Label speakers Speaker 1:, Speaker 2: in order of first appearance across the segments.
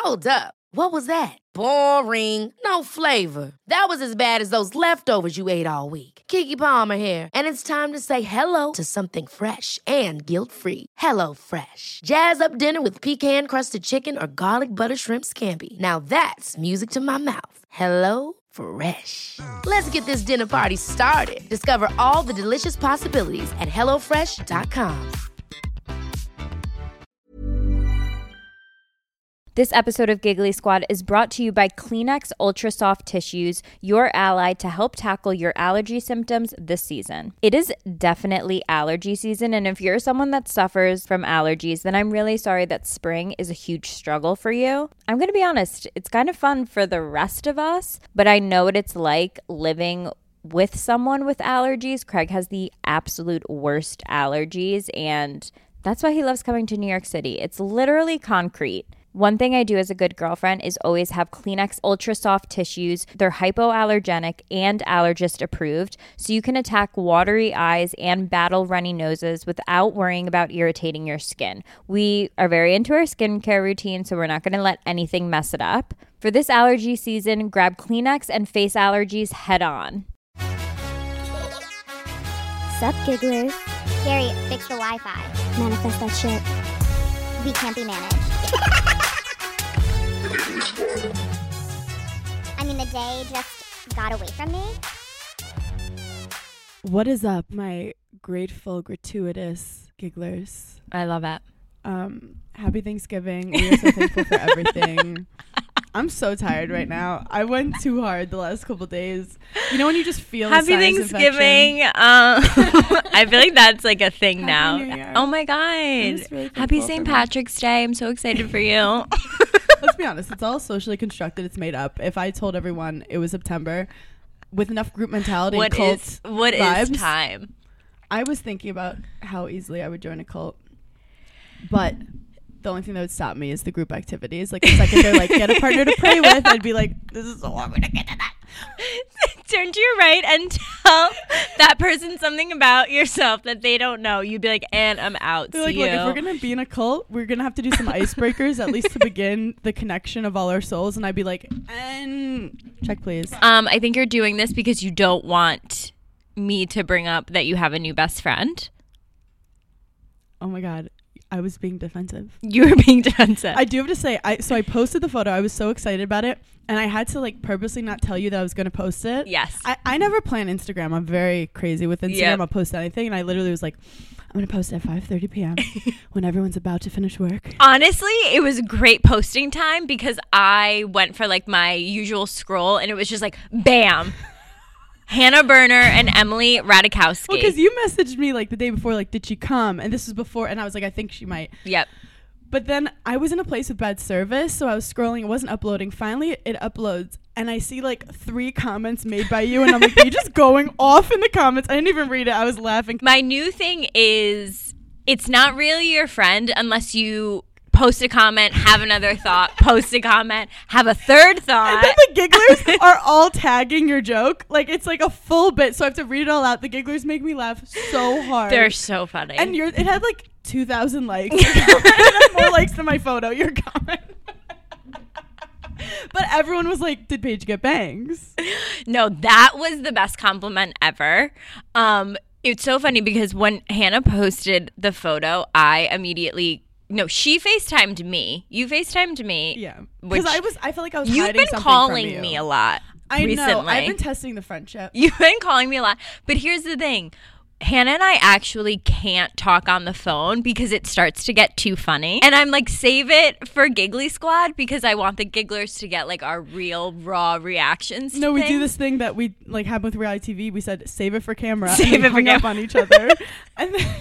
Speaker 1: Hold up. What was that? Boring. No flavor. That was as bad as those leftovers you ate all week. Keke Palmer here, and it's time to say hello to something fresh and guilt-free. Hello Fresh. Jazz up dinner with pecan-crusted chicken or garlic butter shrimp scampi. Now that's music to my mouth. Hello Fresh. Let's get this dinner party started. Discover all the delicious possibilities at hellofresh.com.
Speaker 2: This episode of Giggly Squad is brought to you by Kleenex Ultra Soft Tissues, your ally to help tackle your allergy symptoms this season. It is definitely allergy season, and if you're someone that suffers from allergies, then I'm really sorry that spring is a huge struggle for you. I'm going to be honest, it's kind of fun for the rest of us, but I know what it's like living with someone with allergies. Craig has the absolute worst allergies, and that's why he loves coming to New York City. It's literally concrete. One thing I do as a good girlfriend is always have Kleenex Ultra Soft Tissues. They're hypoallergenic and allergist approved, so you can attack watery eyes and battle runny noses without worrying about irritating your skin. We are very into our skincare routine, so we're not going to let anything mess it up. For this allergy season, grab Kleenex and face allergies head on.
Speaker 3: Sup, gigglers?
Speaker 4: Gary, fix the Wi-Fi.
Speaker 3: Manifest that shit.
Speaker 4: We can't be managed. I mean, the day just got away from me.
Speaker 5: What is up, my grateful, gratuitous gigglers?
Speaker 2: I love it.
Speaker 5: Happy Thanksgiving. We are so thankful for everything. I'm so tired right now. I went too hard the last couple days. You know when you just feel
Speaker 2: Happy Thanksgiving. I feel like that's like a thing
Speaker 5: Happy
Speaker 2: now.
Speaker 5: New Year.
Speaker 2: Oh my God.
Speaker 5: Really
Speaker 2: Happy
Speaker 5: thankful
Speaker 2: St.
Speaker 5: for
Speaker 2: Patrick's Day. I'm so excited for you.
Speaker 5: Let's be honest. It's all socially constructed. It's made up. If I told everyone it was September with enough group mentality and cult vibes,
Speaker 2: is time?
Speaker 5: I was thinking about how easily I would join a cult. But the only thing that would stop me is the group activities. Like the second they're like, get a partner to pray with, I'd be like, this is so hard to get to that.
Speaker 2: Turn to your right and tell that person something about yourself that they don't know. You'd be like, and I'm out.
Speaker 5: They're like,
Speaker 2: See
Speaker 5: look,
Speaker 2: you.
Speaker 5: if we're going to be in a cult, we're going to have to do some icebreakers, at least to begin the connection of all our souls. And I'd be like, and check, please.
Speaker 2: I think you're doing this because you don't want me to bring up that you have a new best friend.
Speaker 5: Oh my God. I was being defensive.
Speaker 2: You were being defensive.
Speaker 5: I do have to say, I posted the photo. I was so excited about it. And I had to like purposely not tell you that I was going to post it.
Speaker 2: Yes.
Speaker 5: I never plan Instagram. I'm very crazy with Instagram.
Speaker 2: Yep.
Speaker 5: I'll post anything. And I literally was like, I'm going to post at 5:30 p.m. when everyone's about to finish work.
Speaker 2: Honestly, it was great posting time because I went for like my usual scroll and it was just like, bam. Hannah Berner and Emily Ratajkowski.
Speaker 5: Well, because you messaged me like the day before, like, did she come? And this was before, and I was like, I think she might.
Speaker 2: Yep.
Speaker 5: But then I was in a place with bad service, so I was scrolling. It wasn't uploading. Finally, it uploads, and I see like 3 comments made by you, and I'm like, you're just going off in the comments. I didn't even read it. I was laughing.
Speaker 2: My new thing is it's not really your friend unless you post a comment, have another thought, post a comment, have a third thought.
Speaker 5: And then the gigglers are all tagging your joke. Like, it's like a full bit, so I have to read it all out. The gigglers make me laugh so hard.
Speaker 2: They're so funny.
Speaker 5: And it had like 2,000 likes. It had more likes than my photo, your comment. But everyone was like, did Paige get bangs?
Speaker 2: No, that was the best compliment ever. It's so funny because when Hannah posted the photo, I immediately... No, she FaceTimed me. You FaceTimed me.
Speaker 5: Yeah. Because I felt like I was hiding
Speaker 2: You've been
Speaker 5: something
Speaker 2: calling
Speaker 5: from you.
Speaker 2: me a lot
Speaker 5: I
Speaker 2: recently.
Speaker 5: know. I've been testing the friendship.
Speaker 2: You've been calling me a lot. But here's the thing. Hannah and I actually can't talk on the phone because it starts to get too funny. And I'm like, save it for Giggly Squad because I want the gigglers to get like our real raw reactions.
Speaker 5: No,
Speaker 2: to
Speaker 5: we do
Speaker 2: things.
Speaker 5: this thing that we like have with reality TV. We said, save it for camera.
Speaker 2: Save
Speaker 5: and
Speaker 2: it for
Speaker 5: hung up
Speaker 2: camera.
Speaker 5: on each other. And then,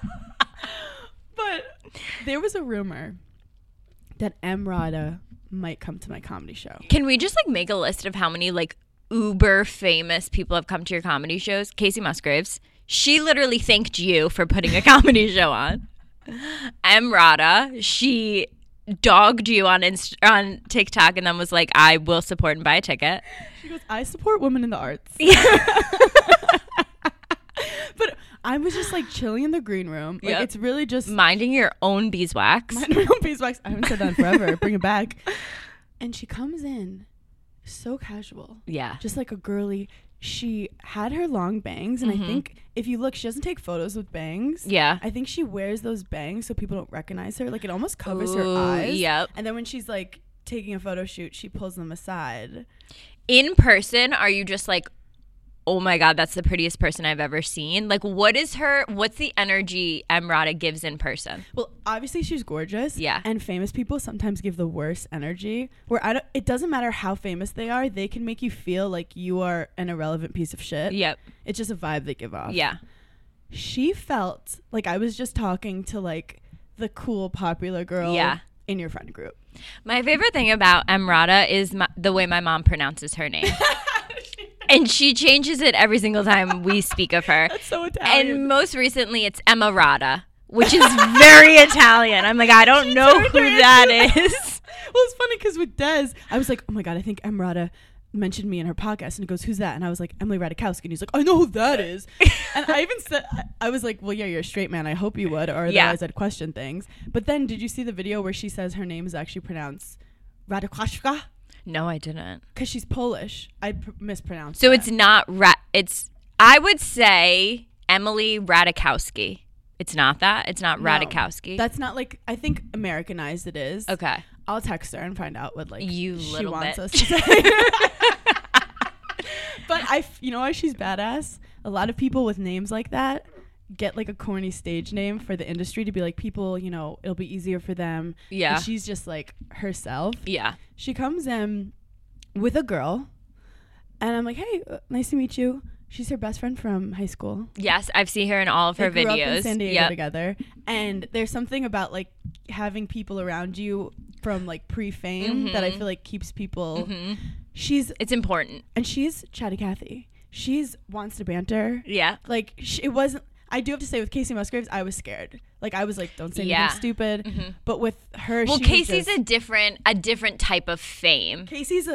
Speaker 5: but there was a rumor that Emrata might come to my comedy show.
Speaker 2: Can we just like make a list of how many like uber famous people have come to your comedy shows? Casey Musgraves. She literally thanked you for putting a comedy show on. Emrata, she dogged you on TikTok and then was like, I will support and buy a ticket.
Speaker 5: She goes, I support women in the arts.
Speaker 2: Yeah.
Speaker 5: But I was just like chilling in the green room. Like it's really just
Speaker 2: minding your own beeswax.
Speaker 5: minding my own beeswax. I haven't said that in forever. Bring it back. And she comes in so casual.
Speaker 2: Yeah.
Speaker 5: Just like a girly. She had her long bangs, and I think if you look, she doesn't take photos with bangs.
Speaker 2: Yeah.
Speaker 5: I think she wears those bangs so people don't recognize her. Like it almost covers her eyes.
Speaker 2: Yep.
Speaker 5: And then when she's like taking a photo shoot, she pulls them aside.
Speaker 2: In person, are you just like, oh my God, that's the prettiest person I've ever seen? Like, what's the energy Emrata gives in person?
Speaker 5: Well, obviously she's gorgeous.
Speaker 2: Yeah.
Speaker 5: And famous people sometimes give the worst energy. Where it doesn't matter how famous they are, they can make you feel like you are an irrelevant piece of shit.
Speaker 2: Yep.
Speaker 5: It's just a vibe they give off.
Speaker 2: Yeah.
Speaker 5: She felt like I was just talking to like the cool popular girl in your friend group.
Speaker 2: My favorite thing about Emrata is the way my mom pronounces her name. And she changes it every single time we speak of her.
Speaker 5: That's so Italian.
Speaker 2: And most recently, it's Emirata, which is very Italian. I'm like, I don't know who that is.
Speaker 5: Well, it's funny because with Des, I was like, oh my God, I think Emrata mentioned me in her podcast. And he goes, who's that? And I was like, Emily Ratajkowski. And he's like, I know who that is. And I even said, I was like, well, yeah, you're a straight man. I hope you would. Or otherwise I'd question things. But then did you see the video where she says her name is actually pronounced Ratajkowska?
Speaker 2: No, I didn't.
Speaker 5: Because she's Polish. I mispronounced
Speaker 2: So
Speaker 5: that.
Speaker 2: it's not, I would say Emily Ratajkowski. It's not that? It's not
Speaker 5: No,
Speaker 2: Ratajkowski?
Speaker 5: That's not like, I think Americanized it is.
Speaker 2: Okay.
Speaker 5: I'll text her and find out what like
Speaker 2: You
Speaker 5: she
Speaker 2: little
Speaker 5: wants
Speaker 2: bitch.
Speaker 5: us to say. But you know why she's badass? A lot of people with names like that get like a corny stage name for the industry to be like people, you know, it'll be easier for them.
Speaker 2: Yeah.
Speaker 5: And she's just like herself.
Speaker 2: Yeah.
Speaker 5: She comes in with a girl and I'm like, hey, nice to meet you. She's her best friend from high school.
Speaker 2: Yes, I've seen her in all of her
Speaker 5: They grew
Speaker 2: videos.
Speaker 5: up in San Diego
Speaker 2: Yep.
Speaker 5: together. And there's something about like having people around you from like pre-fame that I feel like keeps people.
Speaker 2: It's important.
Speaker 5: And she's chatty Cathy. She's wants to banter.
Speaker 2: Yeah.
Speaker 5: Like it wasn't. I do have to say with Casey Musgraves, I was scared. Like I was like, don't say anything stupid. But with her,
Speaker 2: Well,
Speaker 5: she
Speaker 2: Casey's
Speaker 5: was just,
Speaker 2: a different type of fame.
Speaker 5: Casey's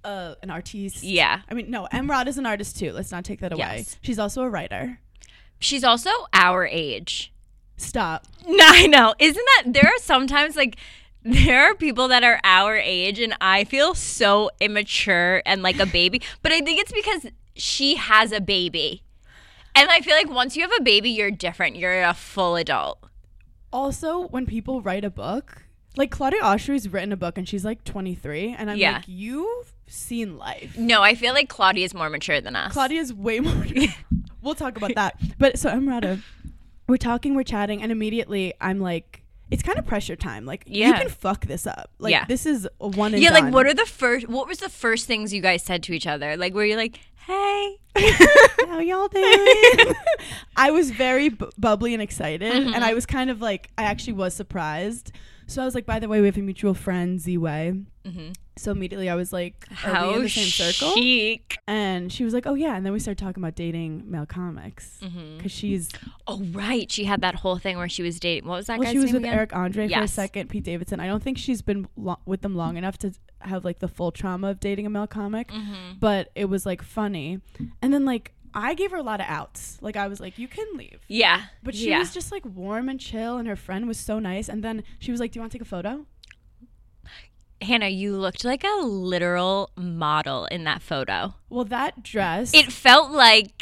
Speaker 5: an artiste.
Speaker 2: Yeah.
Speaker 5: I mean, no, Emrata is an artist too. Let's not take that away.
Speaker 2: Yes.
Speaker 5: She's also a writer.
Speaker 2: She's also our age.
Speaker 5: Stop.
Speaker 2: No, I know. Isn't that, there are sometimes like, there are people that are our age and I feel so immature and like a baby. But I think it's because she has a baby. And I feel like once you have a baby, you're different. You're a full adult.
Speaker 5: Also, when people write a book, like Claudia Oshry's written a book and she's like 23. And I'm like, you've seen life.
Speaker 2: No, I feel like Claudia's more mature than us.
Speaker 5: Claudia's way more. We'll talk about that. But so Emrata, we're chatting, and immediately I'm like, it's kind of pressure time. Like, you can fuck this up. Like, this is a one and done.
Speaker 2: like, what was the first things you guys said to each other? Like, were you like, hey,
Speaker 5: how y'all doing? I was very bubbly and excited, and I was kind of like, I actually was surprised. So I was like, by the way, we have a mutual friend, Z-Way. So immediately I was like, are we in the same circle?
Speaker 2: Chic.
Speaker 5: And she was like, oh yeah. And then we started talking about dating male comics. Because she's...
Speaker 2: Oh, right. She had that whole thing where she was dating. What was that guy's
Speaker 5: Well, she was
Speaker 2: name
Speaker 5: with
Speaker 2: again?
Speaker 5: Eric Andre for a
Speaker 2: Yes.
Speaker 5: second, Pete Davidson. I don't think she's been with them long enough to have like the full trauma of dating a male comic. But it was like funny. And then like, I gave her a lot of outs. Like I was like, you can leave.
Speaker 2: Yeah.
Speaker 5: But she was just like warm and chill, and her friend was so nice. And then she was like, do you want to take a photo?
Speaker 2: Hannah, you looked like a literal model in that photo.
Speaker 5: Well, that dress.
Speaker 2: It felt like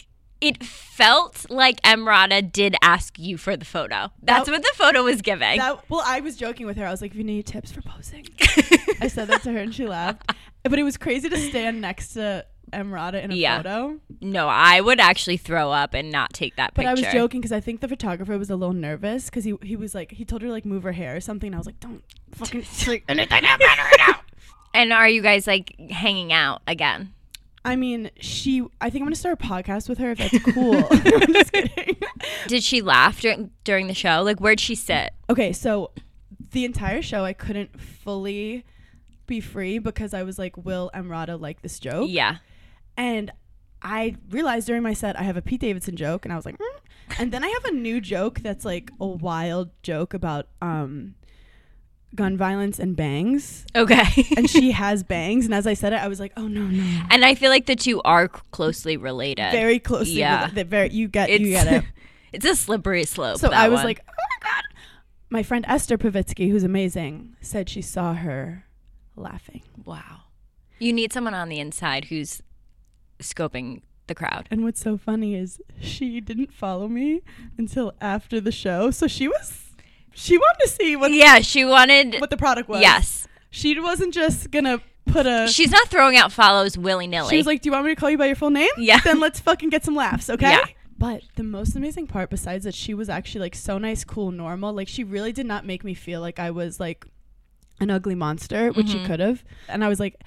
Speaker 2: Emrata did ask you for the photo. That's what the photo was giving.
Speaker 5: Well, I was joking with her. I was like, if you need tips for posing. I said that to her and she laughed. But it was crazy to stand next to Emrata in a photo.
Speaker 2: No, I would actually throw up and not take that picture.
Speaker 5: But I was joking because I think the photographer was a little nervous because he was like, he told her to like move her hair or something. And I was like, don't fucking say anything about her now.
Speaker 2: And are you guys like hanging out again?
Speaker 5: I mean, I think I'm going to start a podcast with her if that's cool. I'm just kidding.
Speaker 2: Did she laugh during the show? Like, where'd she sit?
Speaker 5: Okay, so the entire show I couldn't fully be free because I was like, will Emrata like this joke?
Speaker 2: Yeah.
Speaker 5: And I realized during my set I have a Pete Davidson joke, and I was like, and then I have a new joke that's like a wild joke about gun violence and bangs.
Speaker 2: Okay.
Speaker 5: And she has bangs, and as I said it, I was like, oh no.
Speaker 2: And I feel like the two are closely related.
Speaker 5: Very closely.
Speaker 2: Yeah.
Speaker 5: You get it.
Speaker 2: It's a slippery slope.
Speaker 5: So
Speaker 2: that
Speaker 5: I was
Speaker 2: one.
Speaker 5: like, oh my God. My friend Esther Pavitsky, who's amazing, said she saw her laughing.
Speaker 2: wow. You need someone on the inside who's scoping the crowd.
Speaker 5: And what's so funny is she didn't follow me until after the show. So she wanted to see what
Speaker 2: She wanted.
Speaker 5: the product was.
Speaker 2: Yes.
Speaker 5: She wasn't just going to put a...
Speaker 2: She's not throwing out follows willy-nilly.
Speaker 5: She was like, do you want me to call you by your full name?
Speaker 2: Yeah.
Speaker 5: Then let's fucking get some laughs, okay?
Speaker 2: Yeah.
Speaker 5: But the most amazing part, besides that, she was actually like so nice, cool, normal. Like she really did not make me feel like I was like an ugly monster, which she could have. And I was like,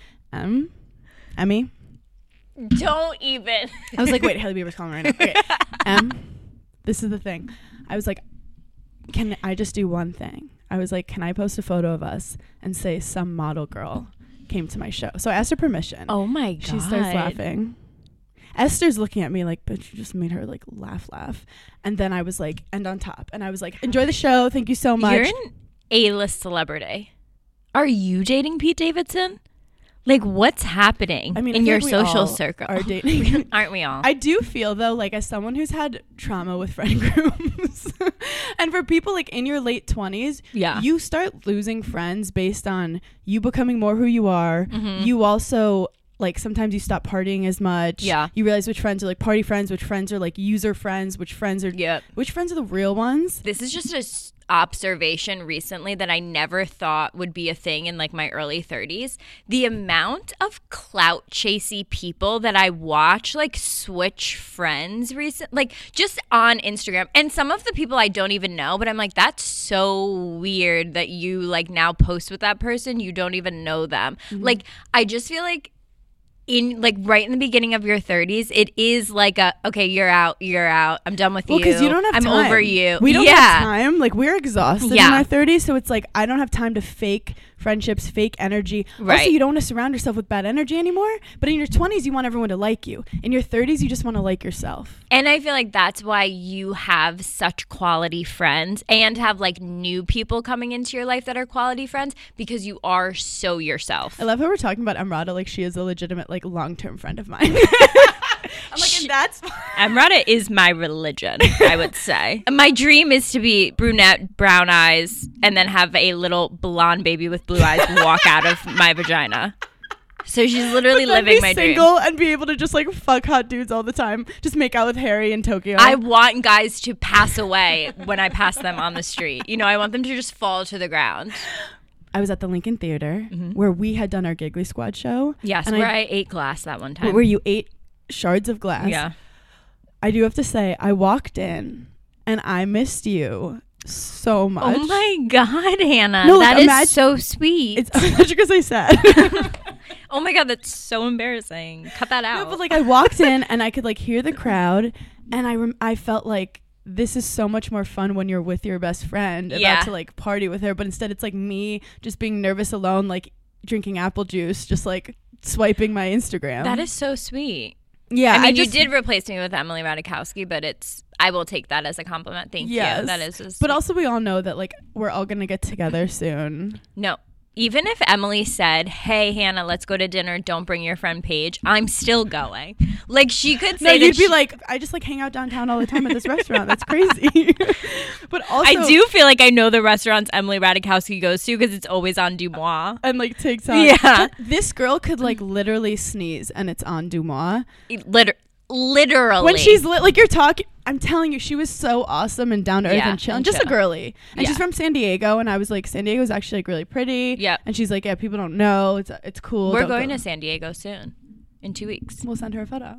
Speaker 5: Emmy?
Speaker 2: Don't even.
Speaker 5: I was like, wait, Hailey Bieber's calling right now. Okay. This is the thing. I was like, can I just do one thing? I was like, can I post a photo of us and say some model girl came to my show? So I asked her permission.
Speaker 2: Oh my God.
Speaker 5: She starts laughing. Esther's looking at me like, bitch, you just made her like laugh. And then I was like, and on top. And I was like, enjoy the show. Thank you so much.
Speaker 2: You're an A-list celebrity. Are you dating Pete Davidson? Like, what's happening in your social circle?
Speaker 5: Are dating.
Speaker 2: Aren't we all?
Speaker 5: I do feel though, like as someone who's had trauma with friend groups, and for people like in your late 20s, you start losing friends based on you becoming more who you are. You also like sometimes you stop partying as much. You realize which friends are like party friends, which friends are like user friends, which friends are the real ones.
Speaker 2: This is just a observation recently that I never thought would be a thing in like my early 30s. The amount of clout chasey people that I watch like switch friends like just on Instagram, and some of the people I don't even know, but I'm like, that's so weird that you like now post with that person, you don't even know them. Like I just feel like in like right in the beginning of your 30s, it is like okay, you're out, I'm done with you.
Speaker 5: Well, because you don't have
Speaker 2: I'm
Speaker 5: time.
Speaker 2: over you.
Speaker 5: We don't have time. Like we're exhausted in our 30s, so it's like I don't have time to fake friendships, fake energy.
Speaker 2: Right.
Speaker 5: Also, you don't want to surround yourself with bad energy anymore. But in your 20s, you want everyone to like you. In your 30s, you just want to like yourself.
Speaker 2: And I feel like that's why you have such quality friends and have like new people coming into your life that are quality friends, because you are so yourself.
Speaker 5: I love how we're talking about Emrata like she is a legitimate like long-term friend of mine. I'm like, and that's
Speaker 2: Emrata is my religion, I would say. My dream is to be brunette, brown eyes, and then have a little blonde baby with blue eyes walk out of my vagina. So she's literally living my dream.
Speaker 5: Single and be able to just like fuck hot dudes all the time. Just make out with Harry in Tokyo.
Speaker 2: I want guys to pass away when I pass them on the street. You know, I want them to just fall to the ground.
Speaker 5: I was at the Lincoln Theater where we had done our Giggly Squad show.
Speaker 2: Yes,
Speaker 5: and
Speaker 2: where I ate glass that one time.
Speaker 5: Where you ate shards of glass.
Speaker 2: Yeah.
Speaker 5: I do have to say, I walked in and I missed you so much.
Speaker 2: Oh my God, Hannah.
Speaker 5: No,
Speaker 2: that is so sweet.
Speaker 5: It's because I said.
Speaker 2: Oh my God, that's so embarrassing. Cut that out.
Speaker 5: No, but like I walked in and I could like hear the crowd, and I felt like this is so much more fun when you're with your best friend about to like party with her, but instead it's like me just being nervous alone, like drinking apple juice, just like swiping my Instagram.
Speaker 2: That is so sweet.
Speaker 5: Yeah,
Speaker 2: I mean, you did replace me with Emily Ratajkowski, but I will take that as a compliment. Thank you. That is
Speaker 5: but also we all know that like we're all gonna get together soon.
Speaker 2: No. Even if Emily said, hey, Hannah, let's go to dinner, don't bring your friend Paige, I'm still going. Like, she could say
Speaker 5: no, you'd be like, I just like hang out downtown all the time at this restaurant. That's crazy. But also,
Speaker 2: I do feel like I know the restaurants Emily Ratajkowski goes to because it's always on Dumois.
Speaker 5: And like TikTok.
Speaker 2: Yeah.
Speaker 5: This girl could like literally sneeze and it's on Dumois.
Speaker 2: Literally.
Speaker 5: When she's like, you're talking, I'm telling you, she was so awesome and down to earth and chill and just a girly. And she's from San Diego, and I was like, San Diego's actually like really pretty.
Speaker 2: Yeah.
Speaker 5: And she's like, yeah, people don't know. It's cool.
Speaker 2: We're going to San Diego soon, in 2 weeks.
Speaker 5: We'll send her a photo.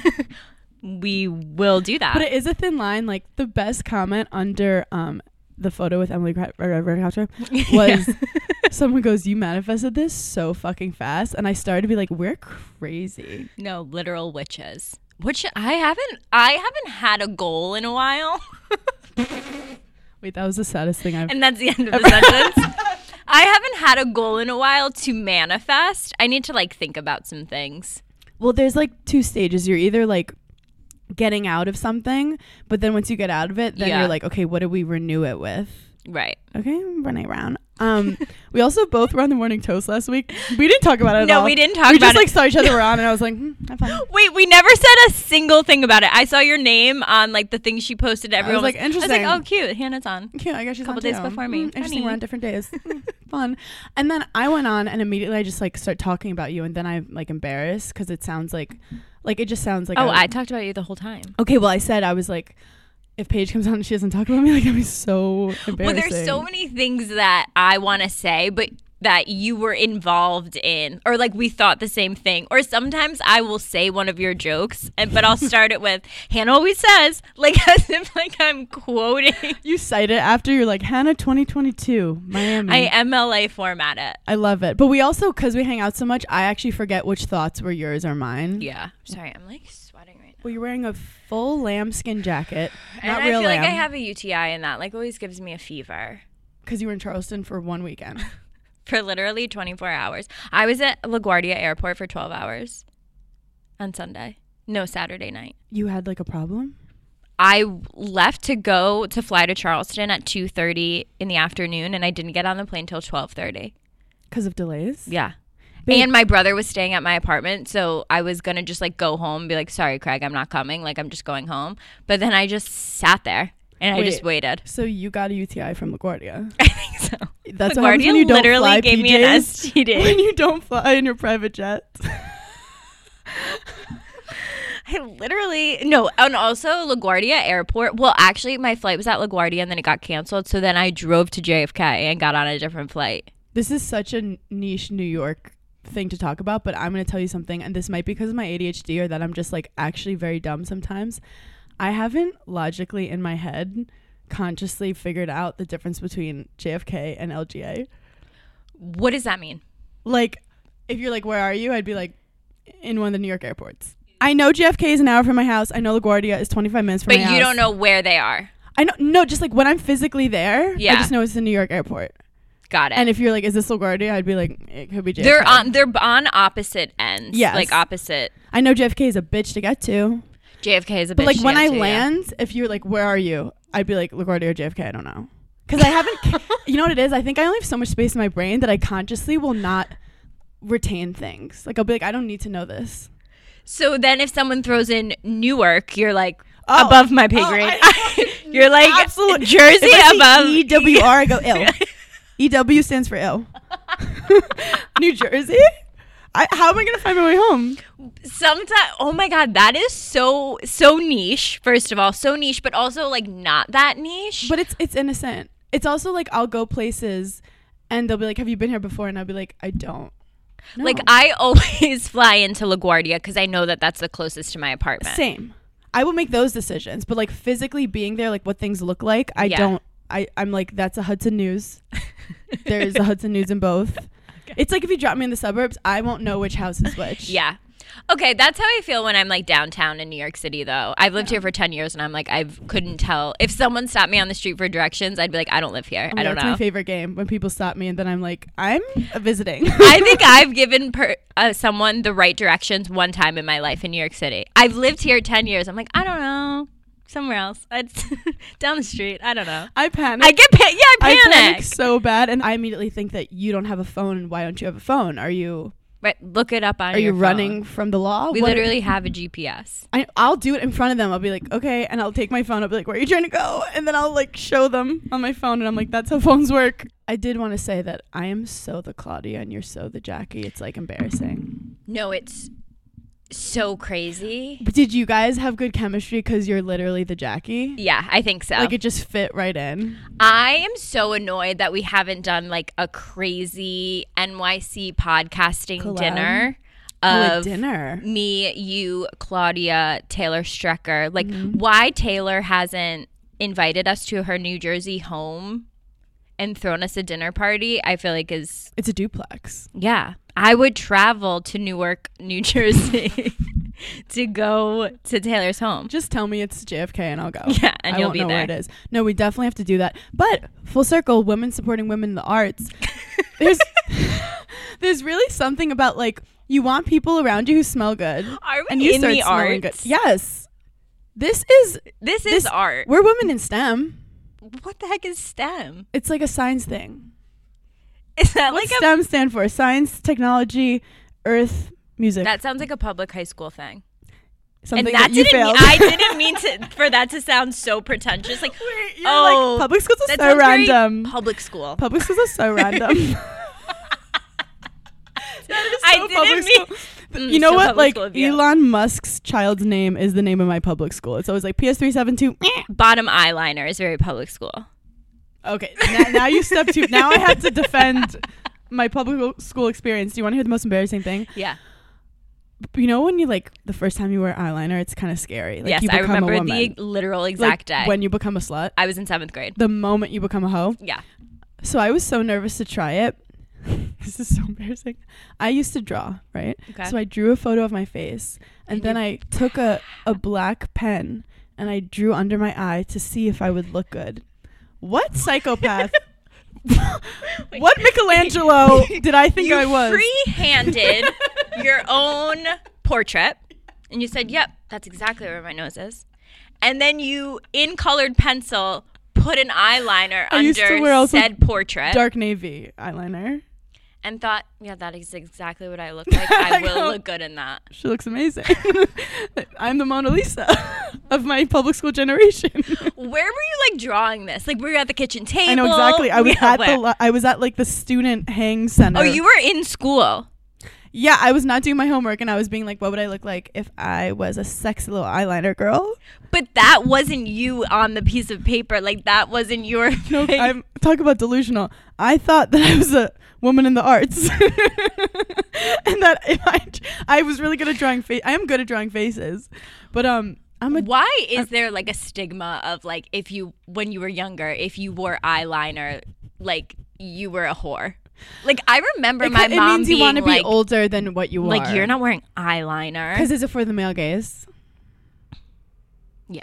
Speaker 2: We will do that.
Speaker 5: But it is a thin line. Like the best comment under the photo with Emily Ratajkowski was someone goes, you manifested this so fucking fast. And I started to be like, we're crazy.
Speaker 2: No, literal witches. Which I haven't had a goal in a while.
Speaker 5: Wait, that was the saddest thing I've...
Speaker 2: And that's the end of the sentence. I haven't had a goal in a while to manifest. I need to like think about some things.
Speaker 5: Well, there's like two stages. You're either like getting out of something, but then once you get out of it, then you're like, okay, what do we renew it with?
Speaker 2: Right.
Speaker 5: Okay, I'm running around. We also both were on the Morning Toast last week. We didn't talk about it at all.
Speaker 2: No, we didn't talk
Speaker 5: we
Speaker 2: about
Speaker 5: just
Speaker 2: it.
Speaker 5: like saw each other around, and I was like, have fun.
Speaker 2: Wait, we never said a single thing about it. I saw your name on like the thing she posted to everyone.
Speaker 5: I was like, interesting.
Speaker 2: I was like, oh, cute. Hannah's on.
Speaker 5: Cute. I guess she's
Speaker 2: Couple
Speaker 5: on
Speaker 2: days
Speaker 5: too.
Speaker 2: before me.
Speaker 5: Interesting.
Speaker 2: Funny.
Speaker 5: We're on different days. Fun. And then I went on, and immediately I just like start talking about you, and then I'm like embarrassed because it sounds like it just sounds like.
Speaker 2: Oh, I talked about you the whole time.
Speaker 5: Okay, well, I said I was like, if Paige comes on and she doesn't talk about me, like I'd be so embarrassing.
Speaker 2: Well, there's so many things that I want to say, but that you were involved in, or like we thought the same thing. Or sometimes I will say one of your jokes, but I'll start it with Hannah always says, like as if like I'm quoting.
Speaker 5: You cite it after you're like Hannah 2022 Miami.
Speaker 2: I MLA format it.
Speaker 5: I love it. But we also, because we hang out so much, I actually forget which thoughts were yours or mine.
Speaker 2: Yeah. Sorry, I'm like sweating right now.
Speaker 5: Well, you're wearing a full lambskin jacket.
Speaker 2: And
Speaker 5: Not
Speaker 2: I
Speaker 5: real
Speaker 2: feel
Speaker 5: lamb.
Speaker 2: like I have a UTI, and that like always gives me a fever.
Speaker 5: Because you were in Charleston for 1 weekend.
Speaker 2: For literally 24 hours. I was at LaGuardia Airport for 12 hours on Sunday. No, Saturday night.
Speaker 5: You had like a problem?
Speaker 2: I left to fly to Charleston at 2:30 in the afternoon, and I didn't get on the plane till 12:30.
Speaker 5: Because of delays?
Speaker 2: Yeah.
Speaker 5: Babe.
Speaker 2: And my brother was staying at my apartment, so I was going to just like go home and be like, sorry, Craig, I'm not coming. Like, I'm just going home. But then I just sat there and I just waited.
Speaker 5: So you got a UTI from LaGuardia?
Speaker 2: I think so.
Speaker 5: That's what happens
Speaker 2: LaGuardia
Speaker 5: when you don't
Speaker 2: literally
Speaker 5: fly
Speaker 2: gave
Speaker 5: PJs,
Speaker 2: me an STD.
Speaker 5: when you don't fly in your private jet.
Speaker 2: I literally, no, and also LaGuardia Airport. Well, actually, my flight was at LaGuardia and then it got canceled. So then I drove to JFK and got on a different flight.
Speaker 5: This is such a niche New York thing to talk about, but I'm going to tell you something, and this might be because of my ADHD or that I'm just like actually very dumb sometimes. I haven't logically in my head consciously figured out the difference between JFK and LGA.
Speaker 2: What does that mean?
Speaker 5: Like, if you're like, where are you? I'd be like, in one of the New York airports. I know JFK is an hour from my house. I know LaGuardia is 25 minutes from my house.
Speaker 2: But you don't know where they are.
Speaker 5: I know, no, just like when I'm physically there,
Speaker 2: Yeah.
Speaker 5: I just know it's the New York airport.
Speaker 2: Got it.
Speaker 5: And if you're like, is this LaGuardia? I'd be like, it could be JFK.
Speaker 2: They're on opposite ends.
Speaker 5: Yes.
Speaker 2: Like opposite.
Speaker 5: I know JFK is a bitch to get to.
Speaker 2: JFK is a bitch.
Speaker 5: But like when
Speaker 2: to
Speaker 5: I
Speaker 2: get to,
Speaker 5: land, if you're like, where are you? I'd be like, LaGuardia or JFK, I don't know. Because I haven't, you know what it is? I think I only have so much space in my brain that I consciously will not retain things. Like I'll be like, I don't need to know this.
Speaker 2: So then if someone throws in Newark, you're like, above my pay grade. You're like,
Speaker 5: Absolutely.
Speaker 2: Jersey
Speaker 5: If I
Speaker 2: above.
Speaker 5: see EWR, I go ill. EW stands for ill. New Jersey? How am I going to find my way home?
Speaker 2: Sometimes, oh my God, that is so niche. First of all, so niche, but also like not that niche.
Speaker 5: But it's innocent. It's also like I'll go places and they'll be like, have you been here before? And I'll be like, I don't. No.
Speaker 2: Like I always fly into LaGuardia because I know that that's the closest to my apartment.
Speaker 5: Same. I will make those decisions, but like physically being there, like what things look like, I
Speaker 2: Yeah.
Speaker 5: don't. I'm like, that's a Hudson News. There's a Hudson News in both. Okay. It's like if you drop me in the suburbs, I won't know which house is which.
Speaker 2: Yeah. Okay, that's how I feel when I'm like downtown in New York City though. I've lived here for 10 years and I'm like, I couldn't tell. If someone stopped me on the street for directions, I'd be like, I don't live here.
Speaker 5: Oh,
Speaker 2: I don't
Speaker 5: that's
Speaker 2: know.
Speaker 5: my favorite game, when people stop me and then I'm like, I'm visiting.
Speaker 2: I think I've given someone the right directions one time in my life in New York City. I've lived here 10 years. I'm like, I don't know. Somewhere else. It's down the street. I don't know.
Speaker 5: I panic.
Speaker 2: I panic.
Speaker 5: So bad, and I immediately think that you don't have a phone. And why don't you have a phone? Are you
Speaker 2: Look it up on
Speaker 5: Are
Speaker 2: your
Speaker 5: you
Speaker 2: phone.
Speaker 5: running from the law?
Speaker 2: We
Speaker 5: What-
Speaker 2: literally have a GPS.
Speaker 5: I'll do it in front of them. I'll be like, okay, and I'll take my phone. I'll be like, where are you trying to go? And then I'll like show them on my phone, and I'm like, that's how phones work. I did want to say that I am so the Claudia and you're so the Jackie. It's like embarrassing.
Speaker 2: No, it's so crazy.
Speaker 5: But did you guys have good chemistry because you're literally the Jackie?
Speaker 2: Yeah, I think so.
Speaker 5: Like it just fit right in.
Speaker 2: I am so annoyed that we haven't done like a crazy NYC podcasting
Speaker 5: Collab?
Speaker 2: dinner.
Speaker 5: A
Speaker 2: Of
Speaker 5: dinner.
Speaker 2: me, you, Claudia, Taylor Strecker. Like, why Taylor hasn't invited us to her New Jersey home and thrown us a dinner party, I feel like is,
Speaker 5: It's a duplex.
Speaker 2: yeah. I would travel to Newark, New Jersey to go to Taylor's home.
Speaker 5: Just tell me it's JFK and I'll go.
Speaker 2: Yeah, and
Speaker 5: I
Speaker 2: you'll
Speaker 5: won't
Speaker 2: be
Speaker 5: know
Speaker 2: there.
Speaker 5: where it is. No, we definitely have to do that. But full circle, women supporting women in the arts. There's really something about like you want people around you who smell good.
Speaker 2: Are we
Speaker 5: and you
Speaker 2: in
Speaker 5: start
Speaker 2: the
Speaker 5: smelling
Speaker 2: arts?
Speaker 5: good. Yes. This is
Speaker 2: art.
Speaker 5: We're women in STEM.
Speaker 2: What the heck is STEM?
Speaker 5: It's like a science thing.
Speaker 2: Is that
Speaker 5: What
Speaker 2: like a...
Speaker 5: STEM stand for? Science, technology, earth, music.
Speaker 2: That sounds like a public high school thing.
Speaker 5: Something
Speaker 2: And that
Speaker 5: you
Speaker 2: didn't
Speaker 5: failed.
Speaker 2: I didn't mean for that to sound so pretentious. Like,
Speaker 5: Wait, you're
Speaker 2: oh,
Speaker 5: like, public schools are
Speaker 2: that
Speaker 5: so
Speaker 2: sounds very
Speaker 5: random.
Speaker 2: public school.
Speaker 5: Public schools are so random.
Speaker 2: I didn't mean...
Speaker 5: You know
Speaker 2: so
Speaker 5: what?
Speaker 2: public
Speaker 5: Like
Speaker 2: school of you.
Speaker 5: Elon Musk's child's name is the name of my public school. It's always like PS372.
Speaker 2: Bottom eyeliner is very public school.
Speaker 5: Okay, now you step two. Now I have to defend my public school experience. Do you want to hear the most embarrassing thing?
Speaker 2: Yeah.
Speaker 5: You know when you like the first time you wear eyeliner, it's kind of scary. Like,
Speaker 2: Yes,
Speaker 5: you
Speaker 2: I
Speaker 5: become a
Speaker 2: remember
Speaker 5: woman.
Speaker 2: the literal exact
Speaker 5: Like,
Speaker 2: day.
Speaker 5: when you become a slut.
Speaker 2: I was in 7th grade.
Speaker 5: The moment you become a hoe.
Speaker 2: Yeah.
Speaker 5: So I was so nervous to try it. This is so embarrassing. I used to draw, right?
Speaker 2: Okay.
Speaker 5: So I drew a photo of my face, and then I took a black pen and I drew under my eye to see if I would look good. What psychopath? What Michelangelo did I think
Speaker 2: you
Speaker 5: I was?
Speaker 2: free-handed your own portrait, and you said, "Yep, that's exactly where my nose is." And then you, in colored pencil, put an eyeliner
Speaker 5: I used to
Speaker 2: under
Speaker 5: wear also
Speaker 2: said portrait,
Speaker 5: Dark navy eyeliner.
Speaker 2: and thought, "Yeah, that is exactly what I look like. I will look good in that."
Speaker 5: She looks amazing. I'm the Mona Lisa of my public school generation.
Speaker 2: Where were you like drawing this? Like, were you at the kitchen table?
Speaker 5: I know exactly. I was
Speaker 2: Yeah,
Speaker 5: at
Speaker 2: where?
Speaker 5: I was at like the student hang center.
Speaker 2: Oh, you were in school.
Speaker 5: Yeah, I was not doing my homework, and I was being like, what would I look like if I was a sexy little eyeliner girl?
Speaker 2: But that wasn't you on the piece of paper. Like, that wasn't your
Speaker 5: No,
Speaker 2: thing.
Speaker 5: I'm talk about delusional. I thought that I was a woman in the arts, and that if I was really good at drawing face. I am good at drawing faces, but
Speaker 2: Why is there like a stigma of like when you were younger, if you wore eyeliner, like you were a whore? Like, I remember my
Speaker 5: it
Speaker 2: mom
Speaker 5: means
Speaker 2: being
Speaker 5: you want to
Speaker 2: like,
Speaker 5: be older than what you are.
Speaker 2: like, you're not wearing eyeliner.
Speaker 5: Because is it for the male gaze?
Speaker 2: Yeah.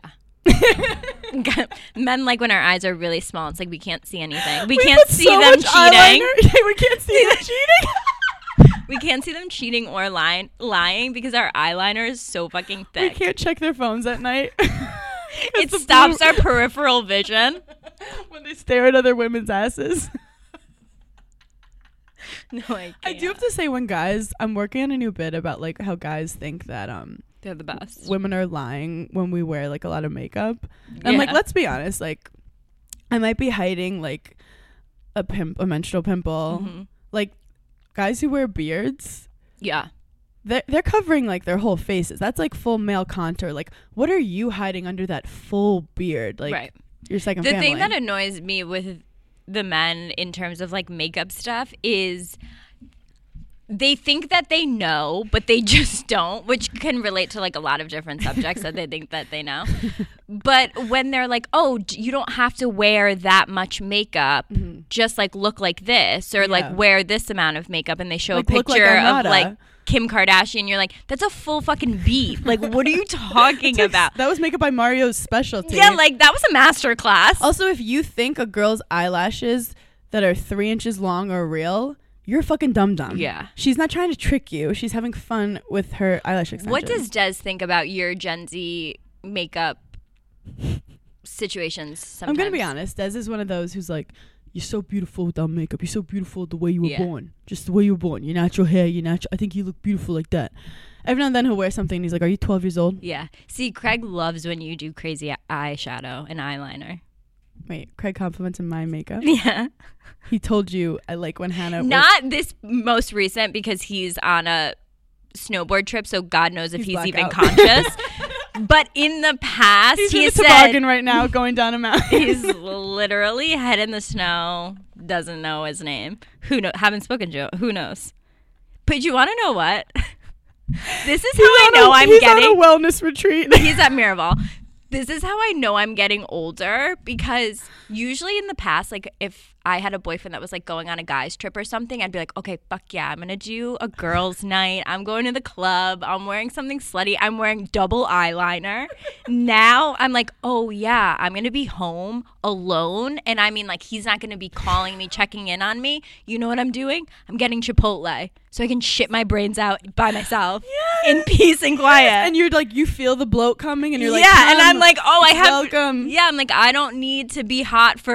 Speaker 2: Men like when our eyes are really small. It's like we can't see anything. We can't
Speaker 5: put
Speaker 2: see
Speaker 5: so
Speaker 2: them
Speaker 5: much
Speaker 2: cheating.
Speaker 5: eyeliner- we can't see them cheating.
Speaker 2: We can't see them cheating or lying because our eyeliner is so fucking
Speaker 5: We
Speaker 2: thick.
Speaker 5: can't check their phones at night.
Speaker 2: It
Speaker 5: the
Speaker 2: stops
Speaker 5: blue-
Speaker 2: our peripheral vision.
Speaker 5: when they stare at other women's asses.
Speaker 2: No, I
Speaker 5: I do have to say, when guys, I'm working on a new bit about like how guys think that
Speaker 2: They're the best.
Speaker 5: women are lying when we wear like a lot of makeup. And I'm like,
Speaker 2: Yeah.
Speaker 5: let's be honest, like I might be hiding like a menstrual pimple.
Speaker 2: Mhm.
Speaker 5: Like guys who wear beards,
Speaker 2: Yeah.
Speaker 5: they're covering like their whole faces. That's like full male contour. Like, what are you hiding under that full beard? Like
Speaker 2: Right.
Speaker 5: your second
Speaker 2: The
Speaker 5: family.
Speaker 2: thing that annoys me with the men in terms of like makeup stuff is they think that they know, but they just don't, which can relate to like a lot of different subjects that they think that they know. But when they're like, oh, you don't have to wear that much makeup, just like look like this, or like
Speaker 5: Yeah.
Speaker 2: wear this amount of makeup, and they show
Speaker 5: Like,
Speaker 2: a
Speaker 5: look like
Speaker 2: picture of
Speaker 5: Arnada.
Speaker 2: like Kim Kardashian, you're like, that's a full fucking beat. Like, what are you talking about?
Speaker 5: That was makeup by Mario's specialty.
Speaker 2: Yeah, like that was a master class.
Speaker 5: Also, if you think a girl's eyelashes that are 3 inches long are real, you're a fucking dum-dum.
Speaker 2: Yeah.
Speaker 5: She's not trying to trick you. She's having fun with her eyelash extensions.
Speaker 2: What does Des think about your Gen Z makeup situations sometimes?
Speaker 5: I'm going to be honest. Des is one of those who's like, you're so beautiful without makeup. You're so beautiful the way you were
Speaker 2: Yeah.
Speaker 5: born. Just the way you were born. Your natural hair, your natural... I think you look beautiful like that. Every now and then he'll wear something and he's like, are you 12 years old?
Speaker 2: Yeah. See, Craig loves when you do crazy eyeshadow and eyeliner.
Speaker 5: Wait, Craig compliments in my makeup.
Speaker 2: Yeah.
Speaker 5: He told you I like when Hannah... was-
Speaker 2: Not this most recent because he's on a snowboard trip, so God knows if
Speaker 5: He's
Speaker 2: he's even
Speaker 5: blackout.
Speaker 2: conscious. But in the past,
Speaker 5: He's in
Speaker 2: he
Speaker 5: a
Speaker 2: said
Speaker 5: toboggan right now going down a mountain.
Speaker 2: he's literally head in the snow, doesn't know his name. Who know? Haven't spoken to. Who knows? But you want to know what? This is how I know I'm
Speaker 5: he's
Speaker 2: getting.
Speaker 5: on a wellness retreat.
Speaker 2: He's at Miraval. This is how I know I'm getting older, because usually in the past, like if I had a boyfriend that was like going on a guy's trip or something, I'd be like, okay, fuck yeah, I'm gonna do a girls' night. I'm going to the club. I'm wearing something slutty. I'm wearing double eyeliner. Now I'm like, oh yeah, I'm gonna be home alone, and I mean like he's not gonna be calling me, checking in on me. You know what I'm doing? I'm getting Chipotle so I can shit my brains out by myself in peace and quiet.
Speaker 5: And you're like, you feel the bloat coming and you're like,
Speaker 2: yeah, and
Speaker 5: "Come,
Speaker 2: I'm like, oh, I have
Speaker 5: welcome.
Speaker 2: Yeah, I'm like, I don't need to be hot for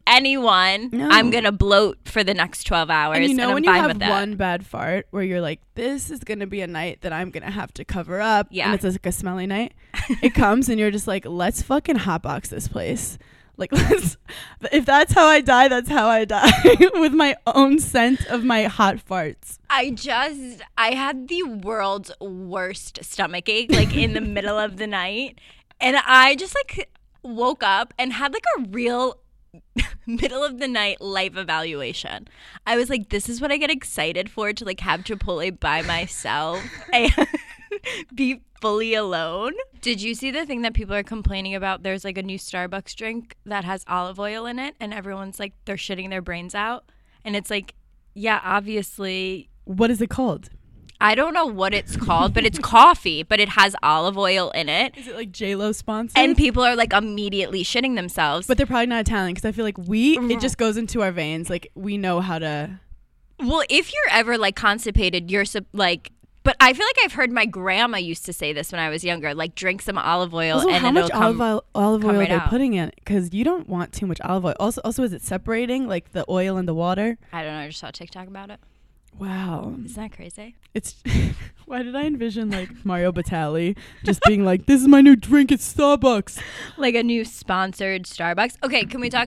Speaker 2: anyone,
Speaker 5: No.
Speaker 2: I'm going to bloat for the next 12 hours.
Speaker 5: And you know
Speaker 2: I'm
Speaker 5: when you
Speaker 2: fine
Speaker 5: have
Speaker 2: with that.
Speaker 5: one bad fart where you're like, this is going to be a night that I'm going to have to cover up.
Speaker 2: Yeah.
Speaker 5: And it's like a smelly night. It comes and you're just like, let's fucking hotbox this place. Like, if that's how I die, that's how I die. With my own scent of my hot farts.
Speaker 2: I had the world's worst stomach ache, like in the middle of the night. And I just like woke up and had like a real middle of the night life evaluation. I was like, this is what I get excited for, to like have Chipotle by myself and be fully alone. Did you see the thing that people are complaining about? There's like a new Starbucks drink that has olive oil in it, and everyone's like, they're shitting their brains out. And it's like, yeah, obviously.
Speaker 5: What is it called?
Speaker 2: I don't know what it's called, but it's coffee, but it has olive oil in it.
Speaker 5: Is it like J-Lo sponsored?
Speaker 2: And people are like immediately shitting themselves.
Speaker 5: But they're probably not Italian, because I feel like it just goes into our veins. Like, we know how to.
Speaker 2: Well, if you're ever like constipated, you're like. But I feel like I've heard my grandma used to say this when I was younger, like drink some olive oil.
Speaker 5: Also,
Speaker 2: and
Speaker 5: how much olive oil
Speaker 2: right
Speaker 5: they're
Speaker 2: out.
Speaker 5: putting in? Because you don't want too much olive oil. Also, is it separating like the oil and the water?
Speaker 2: I don't know. I just saw a TikTok about it.
Speaker 5: Wow.
Speaker 2: Isn't that crazy?
Speaker 5: It's why did I envision like Mario Batali just being like, this is my new drink at Starbucks?
Speaker 2: Like a new sponsored Starbucks. Okay, can we talk?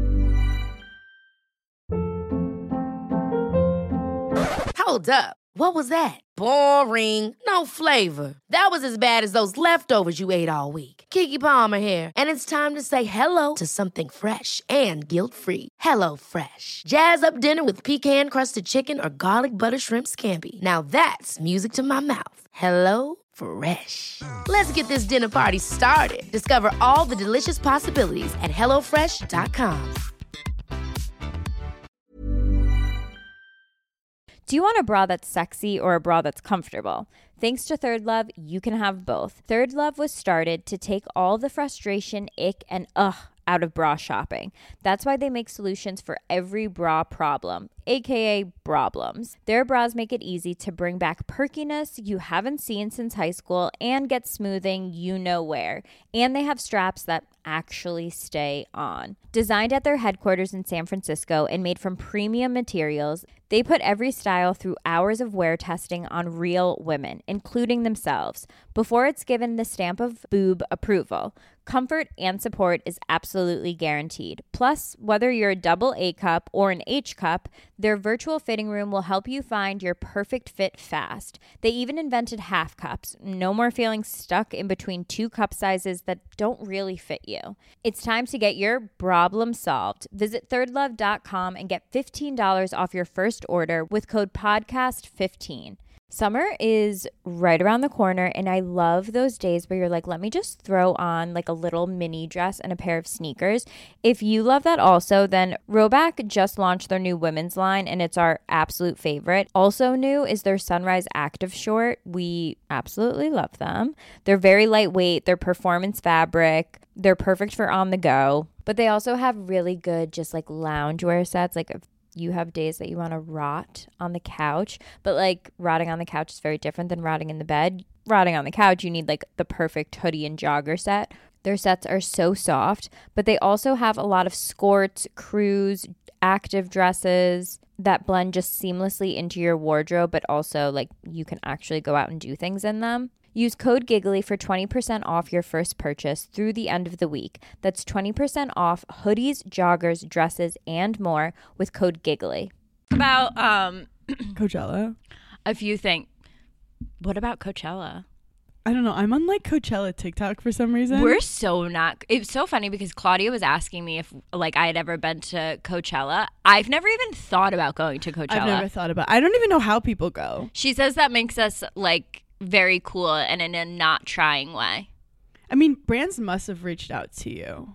Speaker 1: Hold up. What was that? Boring. No flavor. That was as bad as those leftovers you ate all week. Keke Palmer here, and it's time to say hello to something fresh and guilt-free. Hello Fresh. Jazz up dinner with pecan-crusted chicken or garlic butter shrimp scampi. Now that's music to my mouth. Hello Fresh. Let's get this dinner party started. Discover all the delicious possibilities at hellofresh.com.
Speaker 2: Do you want a bra that's sexy or a bra that's comfortable? Thanks to Third Love, you can have both. Third Love was started to take all the frustration, ick, and out of bra shopping. That's why they make solutions for every bra problem, aka problems. Their bras make it easy to bring back perkiness you haven't seen since high school and get smoothing you know where. And they have straps that actually stay on. Designed at their headquarters in San Francisco and made from premium materials, they put every style through hours of wear testing on real women, including themselves, before it's given the stamp of boob approval. Comfort and support is absolutely guaranteed. Plus, whether you're a double A cup or an H cup, their virtual fitting room will help you find your perfect fit fast. They even invented half cups. No more feeling stuck in between two cup sizes that don't really fit you. It's time to get your problem solved. Visit thirdlove.com and get $15 off your first order with code PODCAST15. Summer is right around the corner, and I love those days where you're like, let me just throw on like a little mini dress and a pair of sneakers. If you love that also, then Rhoback just launched their new women's line, and it's our absolute favorite. Also new is their Sunrise Active Short. We absolutely love them. They're very lightweight. They're performance fabric. They're perfect for on the go. But they also have really good just like loungewear sets, like you have days that you want to rot on the couch, but like rotting on the couch is very different than rotting in the bed. Rotting on the couch, you need like the perfect hoodie and jogger set. Their sets are so soft, but they also have a lot of skirts, crews, active dresses that blend just seamlessly into your wardrobe, but also like you can actually go out and do things in them. Use code GIGGLY for 20% off your first purchase through the end of the week. That's 20% off hoodies, joggers, dresses, and more with code GIGGLY. About
Speaker 5: Coachella.
Speaker 2: a few things. What about Coachella?
Speaker 5: I don't know. I'm on like Coachella TikTok for some reason.
Speaker 2: We're so not. It's so funny because Claudia was asking me if like I had ever been to Coachella. I've never even thought about going to Coachella.
Speaker 5: I've never thought about. I don't even know how people go.
Speaker 2: She says that makes us like very cool and in a not trying way.
Speaker 5: I mean, brands must have reached out to you.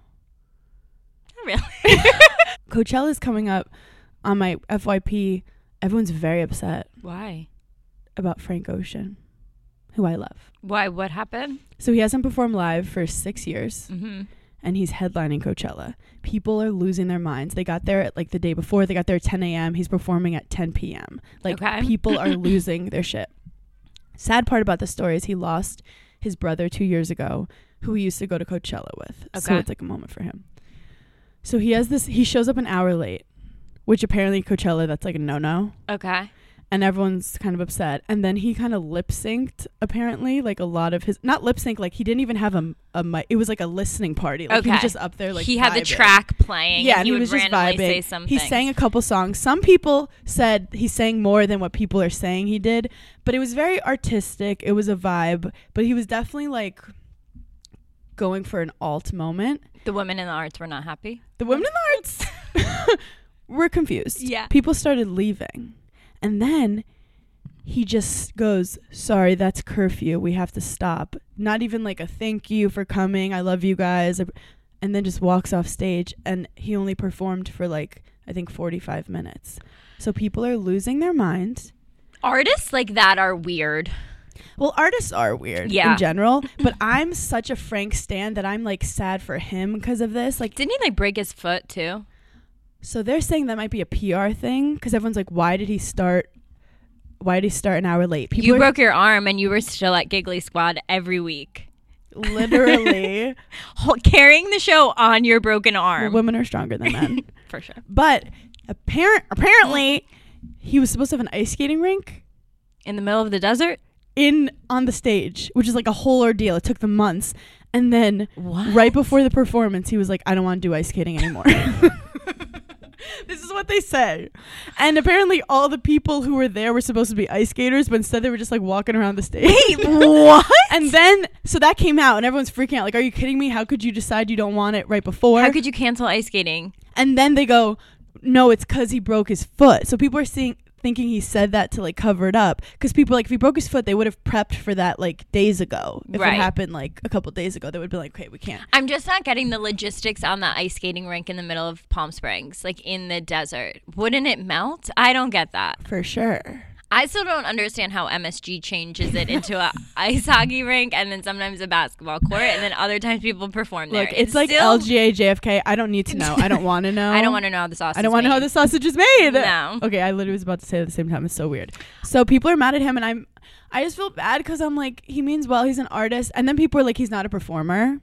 Speaker 2: Not really.
Speaker 5: Coachella is coming up on my FYP. Everyone's very upset
Speaker 2: Why?
Speaker 5: about Frank Ocean, who I love.
Speaker 2: Why? What happened?
Speaker 5: So he hasn't performed live for 6 years, and he's headlining Coachella. People are losing their minds. They got there at like the day before. They got there at 10 a.m. He's performing at 10 p.m. Like people are losing their shit. Sad part about the story is he lost his brother 2 years ago, who he used to go to Coachella with. So it's like a moment for him. So he shows up an hour late, which apparently Coachella, that's like a no-no.
Speaker 2: Okay.
Speaker 5: And everyone's kind of upset. And then he kind of lip synced, apparently, like a lot of his, not lip sync, like he didn't even have a mic. It was like a listening party. Like he was just up there, like
Speaker 2: he had the
Speaker 5: vibing.
Speaker 2: track playing.
Speaker 5: Yeah,
Speaker 2: and he would
Speaker 5: was just
Speaker 2: randomly
Speaker 5: vibing.
Speaker 2: say something.
Speaker 5: He sang a couple songs. Some people said he sang more than what people are saying he did, but it was very artistic. It was a vibe, but he was definitely like going for an alt moment.
Speaker 2: The women in the arts were not happy.
Speaker 5: The women in the arts were confused.
Speaker 2: Yeah.
Speaker 5: People started leaving. And then he just goes, sorry, that's curfew. We have to stop. Not even like a thank you for coming. I love you guys. And then just walks off stage. And he only performed for like, I think 45 minutes. So people are losing their mind.
Speaker 2: Artists like that are weird.
Speaker 5: Well, artists are weird in general. But I'm such a Frank stan that I'm like sad for him because of this. Like,
Speaker 2: didn't he like break his foot too?
Speaker 5: So they're saying that might be a PR thing because everyone's like, why did he start an hour late?
Speaker 2: You broke your arm and you were still at Giggly Squad every week.
Speaker 5: Literally.
Speaker 2: Carrying the show on your broken arm.
Speaker 5: Well, women are stronger than men.
Speaker 2: For sure.
Speaker 5: But apparently he was supposed to have an ice skating rink.
Speaker 2: In the middle of the desert?
Speaker 5: On the stage, which is like a whole ordeal. It took them months. And then right before the performance, he was like, I don't want to do ice skating anymore. This is what they say. And apparently all the people who were there were supposed to be ice skaters, but instead they were just like walking around the stage.
Speaker 2: Wait, what?
Speaker 5: And then, so that came out and everyone's freaking out. Like, are you kidding me? How could you decide you don't want it right before?
Speaker 2: How could you cancel ice skating?
Speaker 5: And then they go, no, it's because he broke his foot. So people are thinking he said that to like cover it up. Because people like, if he broke his foot, they would have prepped for that like days ago. If it happened like a couple days ago, they would be like, okay, we can't.
Speaker 2: I'm just not getting the logistics on the ice skating rink in the middle of Palm Springs, like in the desert. Wouldn't it melt? I don't get that.
Speaker 5: For sure.
Speaker 2: I still don't understand how MSG changes it into a ice hockey rink and then sometimes a basketball court and then other times people perform there.
Speaker 5: Look, it's like still LGA, JFK. I don't need to know. I don't want to know.
Speaker 2: I don't want to know how the sausage is made.
Speaker 5: I don't want to know how the sausage is made.
Speaker 2: No.
Speaker 5: Okay, I literally was about to say it at the same time. It's so weird. So people are mad at him and I just feel bad because I'm like, he means well. He's an artist. And then people are like, he's not a performer.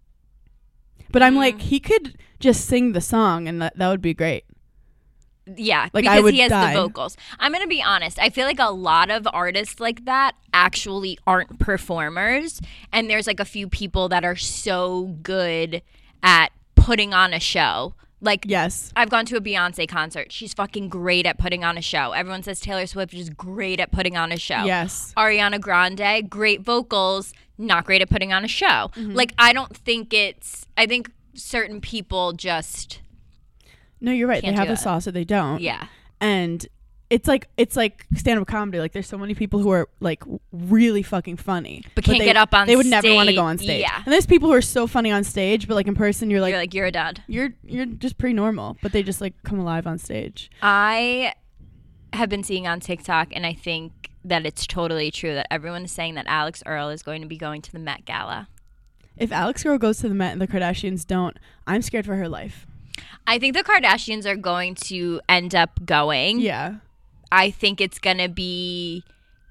Speaker 5: But I'm like, he could just sing the song and that would be great.
Speaker 2: Yeah,
Speaker 5: like
Speaker 2: because he has the vocals. I'm going to be honest. I feel like a lot of artists like that actually aren't performers. And there's like a few people that are so good at putting on a show. Like,
Speaker 5: yes,
Speaker 2: I've gone to a Beyonce concert. She's fucking great at putting on a show. Everyone says Taylor Swift is great at putting on a show.
Speaker 5: Yes.
Speaker 2: Ariana Grande, great vocals, not great at putting on a show. Mm-hmm. Like, I think certain people just...
Speaker 5: No, you're right. They have a sauce or they don't.
Speaker 2: Yeah.
Speaker 5: And it's like stand-up comedy. Like there's so many people who are like really fucking funny.
Speaker 2: But can't get up on stage.
Speaker 5: They would never want to go on stage.
Speaker 2: Yeah.
Speaker 5: And there's people who are so funny on stage, but like in person you're
Speaker 2: a dud.
Speaker 5: You're just pretty normal. But they just like come alive on stage.
Speaker 2: I have been seeing on TikTok and I think that it's totally true that everyone is saying that Alex Earl is going to be going to the Met Gala.
Speaker 5: If Alex Earl goes to the Met and the Kardashians don't, I'm scared for her life.
Speaker 2: I think the Kardashians are going to end up going.
Speaker 5: Yeah.
Speaker 2: I think it's going to be...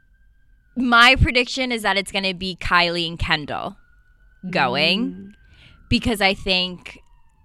Speaker 2: My prediction is that it's going to be Kylie and Kendall going. Because I think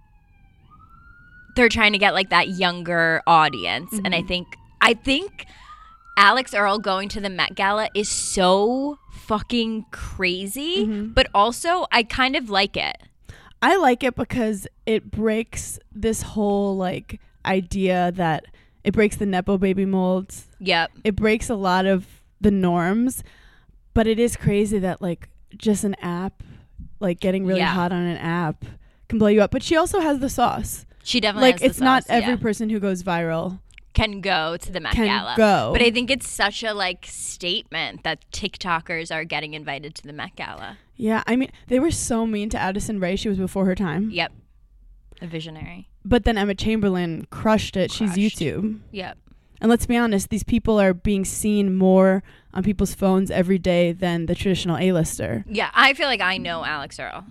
Speaker 2: they're trying to get like that younger audience. Mm-hmm. And I think Alex Earl going to the Met Gala is so fucking crazy. Mm-hmm. But also, I kind of like it.
Speaker 5: I like it because it breaks this whole like idea that it breaks the Nepo baby molds.
Speaker 2: Yep.
Speaker 5: It breaks a lot of the norms, but it is crazy that like just an app, like getting really hot on an app can blow you up. But she also has the sauce.
Speaker 2: She definitely has the sauce.
Speaker 5: Like it's not every person who goes viral
Speaker 2: can go to the Met Gala. But I think it's such a like statement that TikTokers are getting invited to the Met Gala.
Speaker 5: Yeah, I mean, they were so mean to Addison Rae. She was before her time.
Speaker 2: Yep. A visionary.
Speaker 5: But then Emma Chamberlain crushed it. She's YouTube.
Speaker 2: Yep.
Speaker 5: And let's be honest, these people are being seen more on people's phones every day than the traditional A-lister.
Speaker 2: Yeah, I feel like I know Alex Earl.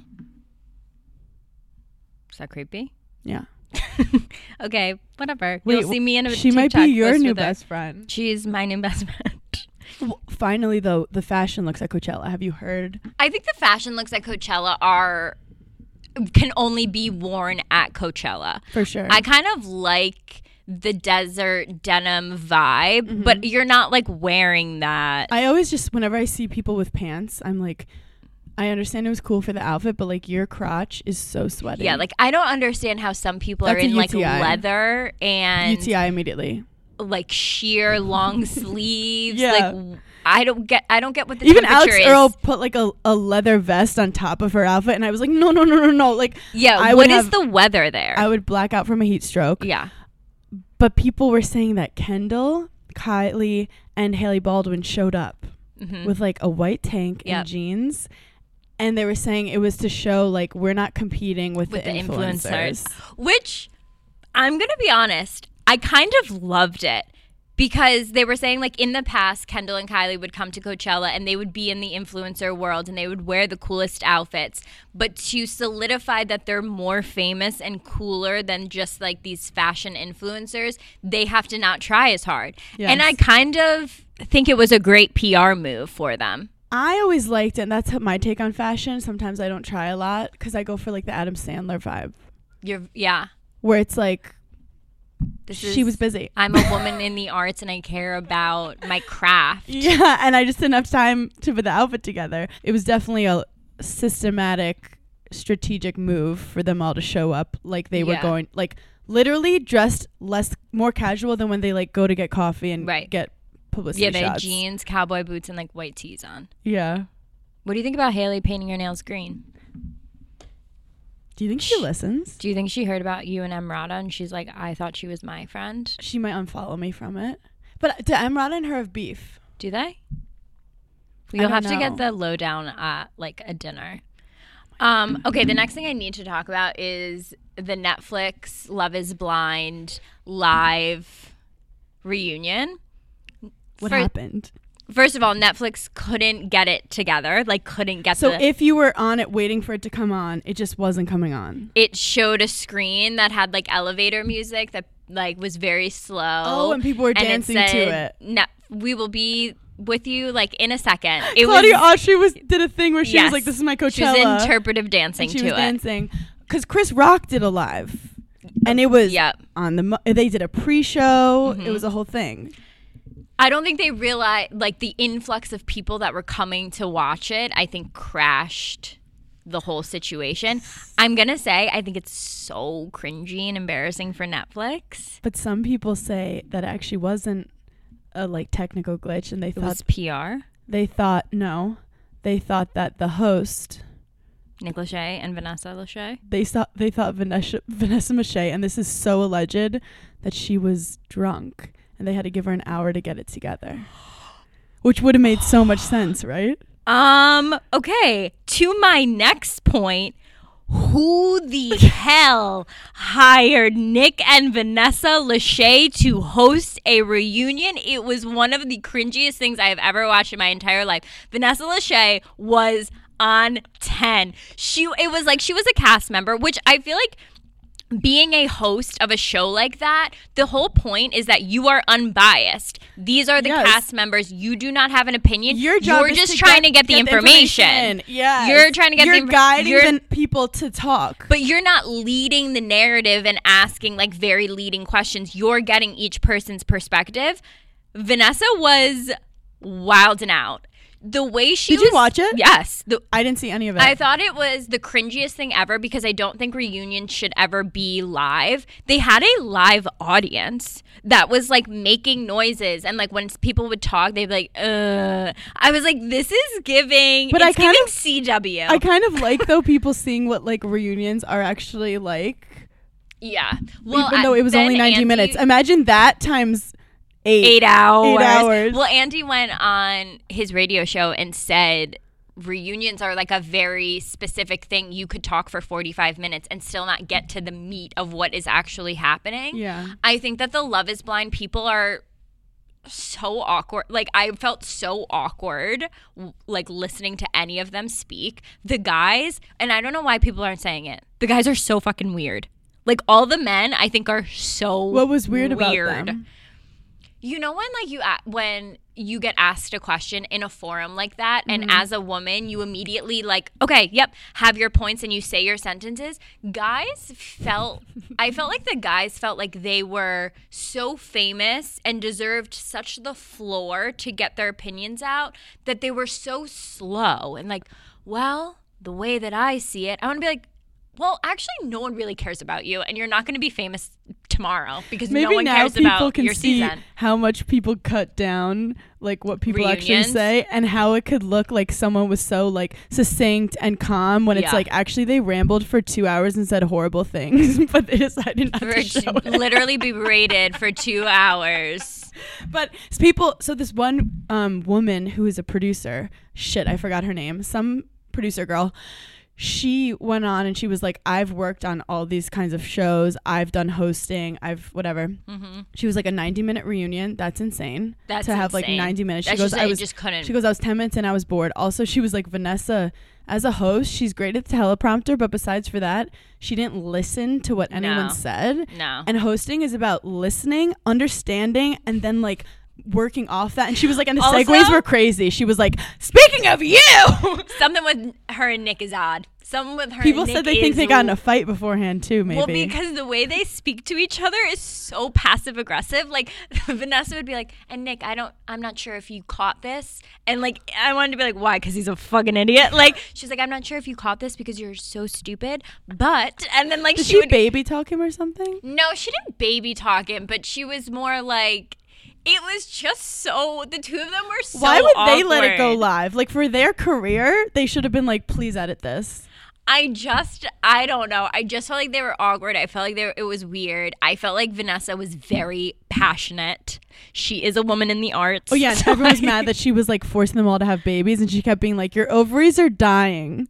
Speaker 2: Is that creepy?
Speaker 5: Yeah.
Speaker 2: Okay, whatever.
Speaker 5: Wait,
Speaker 2: you'll see me in a
Speaker 5: she
Speaker 2: TikTok
Speaker 5: might be your
Speaker 2: post
Speaker 5: new
Speaker 2: with her.
Speaker 5: best friend.
Speaker 2: She's my new best friend.
Speaker 5: Well, finally, though, the fashion looks at Coachella. Have you heard?
Speaker 2: I think the fashion looks at Coachella are can only be worn at Coachella.
Speaker 5: For sure.
Speaker 2: I kind of like the desert denim vibe, but you're not like wearing that.
Speaker 5: I always just, whenever I see people with pants, I'm like, I understand it was cool for the outfit, but like your crotch is so sweaty.
Speaker 2: Yeah, like I don't understand how some people are
Speaker 5: That's a
Speaker 2: in like
Speaker 5: UTI.
Speaker 2: leather and
Speaker 5: UTI immediately.
Speaker 2: like sheer long sleeves.
Speaker 5: Yeah.
Speaker 2: Like I don't get what the
Speaker 5: Even
Speaker 2: temperature
Speaker 5: Alex
Speaker 2: is.
Speaker 5: Earl put like a leather vest on top of her outfit, and I was like, no. Like,
Speaker 2: Yeah, what is the weather there?
Speaker 5: I would black out from a heat stroke.
Speaker 2: Yeah.
Speaker 5: But people were saying that Kendall, Kylie, and Hailey Baldwin showed up with like a white tank and jeans. And they were saying it was to show like we're not competing with the influencers.
Speaker 2: Which, I'm going to be honest, I kind of loved it. Because they were saying, like, in the past, Kendall and Kylie would come to Coachella and they would be in the influencer world and they would wear the coolest outfits. But to solidify that they're more famous and cooler than just, like, these fashion influencers, they have to not try as hard.
Speaker 5: Yes.
Speaker 2: And I kind of think it was a great PR move for them.
Speaker 5: I always liked it, and that's my take on fashion. Sometimes I don't try a lot because I go for, like, the Adam Sandler vibe.
Speaker 2: Yeah.
Speaker 5: Where it's like,
Speaker 2: She
Speaker 5: she was busy.
Speaker 2: I'm a woman in the arts and I care about my craft.
Speaker 5: Yeah, and I just didn't have time to put the outfit together. It was definitely a systematic, strategic move for them all to show up like they were going, like literally dressed more casual than when they like go to get coffee and get publicity shots.
Speaker 2: Yeah, they had jeans, cowboy boots, and like white tees on.
Speaker 5: Yeah.
Speaker 2: What do you think about Hailey painting her nails green?
Speaker 5: Do you think she listens?
Speaker 2: Do you think she heard about you and Emrata and she's like, I thought she was my friend?
Speaker 5: She might unfollow me from it. But do Emrata and her have beef?
Speaker 2: Do they? You'll have to get the lowdown at like a dinner. Okay, the next thing I need to talk about is the Netflix Love is Blind live reunion.
Speaker 5: What happened?
Speaker 2: First of all, Netflix couldn't get it together. Like, couldn't get
Speaker 5: if you were on it waiting for it to come on, it just wasn't coming on.
Speaker 2: It showed a screen that had, like, elevator music that, like, was very slow.
Speaker 5: Oh, and people were dancing to it.
Speaker 2: No, we will be with you, like, in a second.
Speaker 5: Claudia Autry did a thing where she was like, this is my Coachella.
Speaker 2: She was interpretive dancing to it.
Speaker 5: She was dancing. Because Chris Rock did a live. And it was on they did a pre-show. It was a whole thing.
Speaker 2: I don't think they realized, like, the influx of people that were coming to watch it, I think crashed the whole situation. I'm going to say, I think it's so cringy and embarrassing for Netflix.
Speaker 5: But some people say that it actually wasn't a, like, technical glitch, and they thought...
Speaker 2: It was PR?
Speaker 5: They thought that the host...
Speaker 2: Nick Lachey and Vanessa Lachey?
Speaker 5: They thought Vanessa Lachey, and this is so alleged, that she was drunk. And they had to give her an hour to get it together, which would have made so much sense, right?
Speaker 2: Okay. To my next point, who the hell hired Nick and Vanessa Lachey to host a reunion? It was one of the cringiest things I have ever watched in my entire life. Vanessa Lachey was on 10. It was like she was a cast member, which I feel like, being a host of a show like that, the whole point is that you are unbiased. These are the cast members. You do not have an opinion.
Speaker 5: Your job
Speaker 2: You're just trying to get the information.
Speaker 5: Yeah,
Speaker 2: you're trying to get the information.
Speaker 5: You're guiding people to talk.
Speaker 2: But you're not leading the narrative and asking like very leading questions. You're getting each person's perspective. Vanessa was wild and out. The way she
Speaker 5: Did you watch it?
Speaker 2: Yes.
Speaker 5: I didn't see any of it.
Speaker 2: I thought it was the cringiest thing ever because I don't think reunions should ever be live. They had a live audience that was like making noises, and like when people would talk, they'd be like, I was like, this is giving, but it's giving CW.
Speaker 5: I kind of like though people seeing what like reunions are actually like.
Speaker 2: Yeah. Well,
Speaker 5: even though it was only 90 minutes. Imagine that times
Speaker 2: 8 hours.
Speaker 5: 8 hours.
Speaker 2: Well, Andy went on his radio show and said reunions are like a very specific thing. You could talk for 45 minutes and still not get to the meat of what is actually happening.
Speaker 5: Yeah.
Speaker 2: I think that the Love is Blind people are so awkward. Like, I felt so awkward, like, listening to any of them speak. The guys, and I don't know why people aren't saying it, the guys are so fucking weird. Like, all the men, I think, are so
Speaker 5: What was weird about them?
Speaker 2: You know when you get asked a question in a forum like that, and as a woman, you immediately like, okay, yep, have your points, and you say your sentences. I felt like the guys felt like they were so famous and deserved such the floor to get their opinions out that they were so slow and like, well, the way that I see it, I want to be like, well, actually, no one really cares about you, and you're not going to be famous tomorrow because
Speaker 5: Maybe
Speaker 2: no one
Speaker 5: now
Speaker 2: cares
Speaker 5: people
Speaker 2: about
Speaker 5: can
Speaker 2: your
Speaker 5: see
Speaker 2: season.
Speaker 5: how much people cut down, like what people actually
Speaker 2: Reunions.
Speaker 5: say, and how it could look like someone was so like succinct and calm when it's like actually they rambled for 2 hours and said horrible things, but they decided not to show it.
Speaker 2: Literally be berated for 2 hours.
Speaker 5: But so this one woman who is a producer, I forgot her name, some producer girl. She went on and she was like, I've worked on all these kinds of shows. I've done hosting. I've whatever. She was like a 90-minute reunion. That's insane.
Speaker 2: That's
Speaker 5: to have like
Speaker 2: insane.
Speaker 5: 90 minutes. She
Speaker 2: That's
Speaker 5: goes,
Speaker 2: just,
Speaker 5: I
Speaker 2: I just couldn't.
Speaker 5: She goes, I was 10 minutes and I was bored. Also, she was like, Vanessa, as a host, she's great at the teleprompter, but besides for that, she didn't listen to what anyone said.
Speaker 2: No.
Speaker 5: And hosting is about listening, understanding, and then like working off that. And she was like, and the
Speaker 2: Also,
Speaker 5: segues were crazy. She was like, speaking of you.
Speaker 2: Something with her and Nick is odd. Something with her
Speaker 5: People
Speaker 2: and Nick
Speaker 5: said they think they got in a fight beforehand too, maybe.
Speaker 2: Well, because the way they speak to each other is so passive aggressive. Like Vanessa would be like, and Nick, I'm not sure if you caught this. And like, I wanted to be like, why? Because he's a fucking idiot. Like, she's like, I'm not sure if you caught this because you're so stupid. But, and then like,
Speaker 5: Did
Speaker 2: she would
Speaker 5: baby talk him or something?
Speaker 2: No, she didn't baby talk him, but she was more like, it was just so, the two of them were so
Speaker 5: Why would they let it go
Speaker 2: awkward.
Speaker 5: live? Like for their career, they should have been like, please edit this.
Speaker 2: I don't know. I just felt like they were awkward. I felt like it was weird. I felt like Vanessa was very passionate. She is a woman in the arts.
Speaker 5: Oh yeah, and
Speaker 2: so
Speaker 5: everyone was mad that she was like forcing them all to have babies, and she kept being like, your ovaries are dying.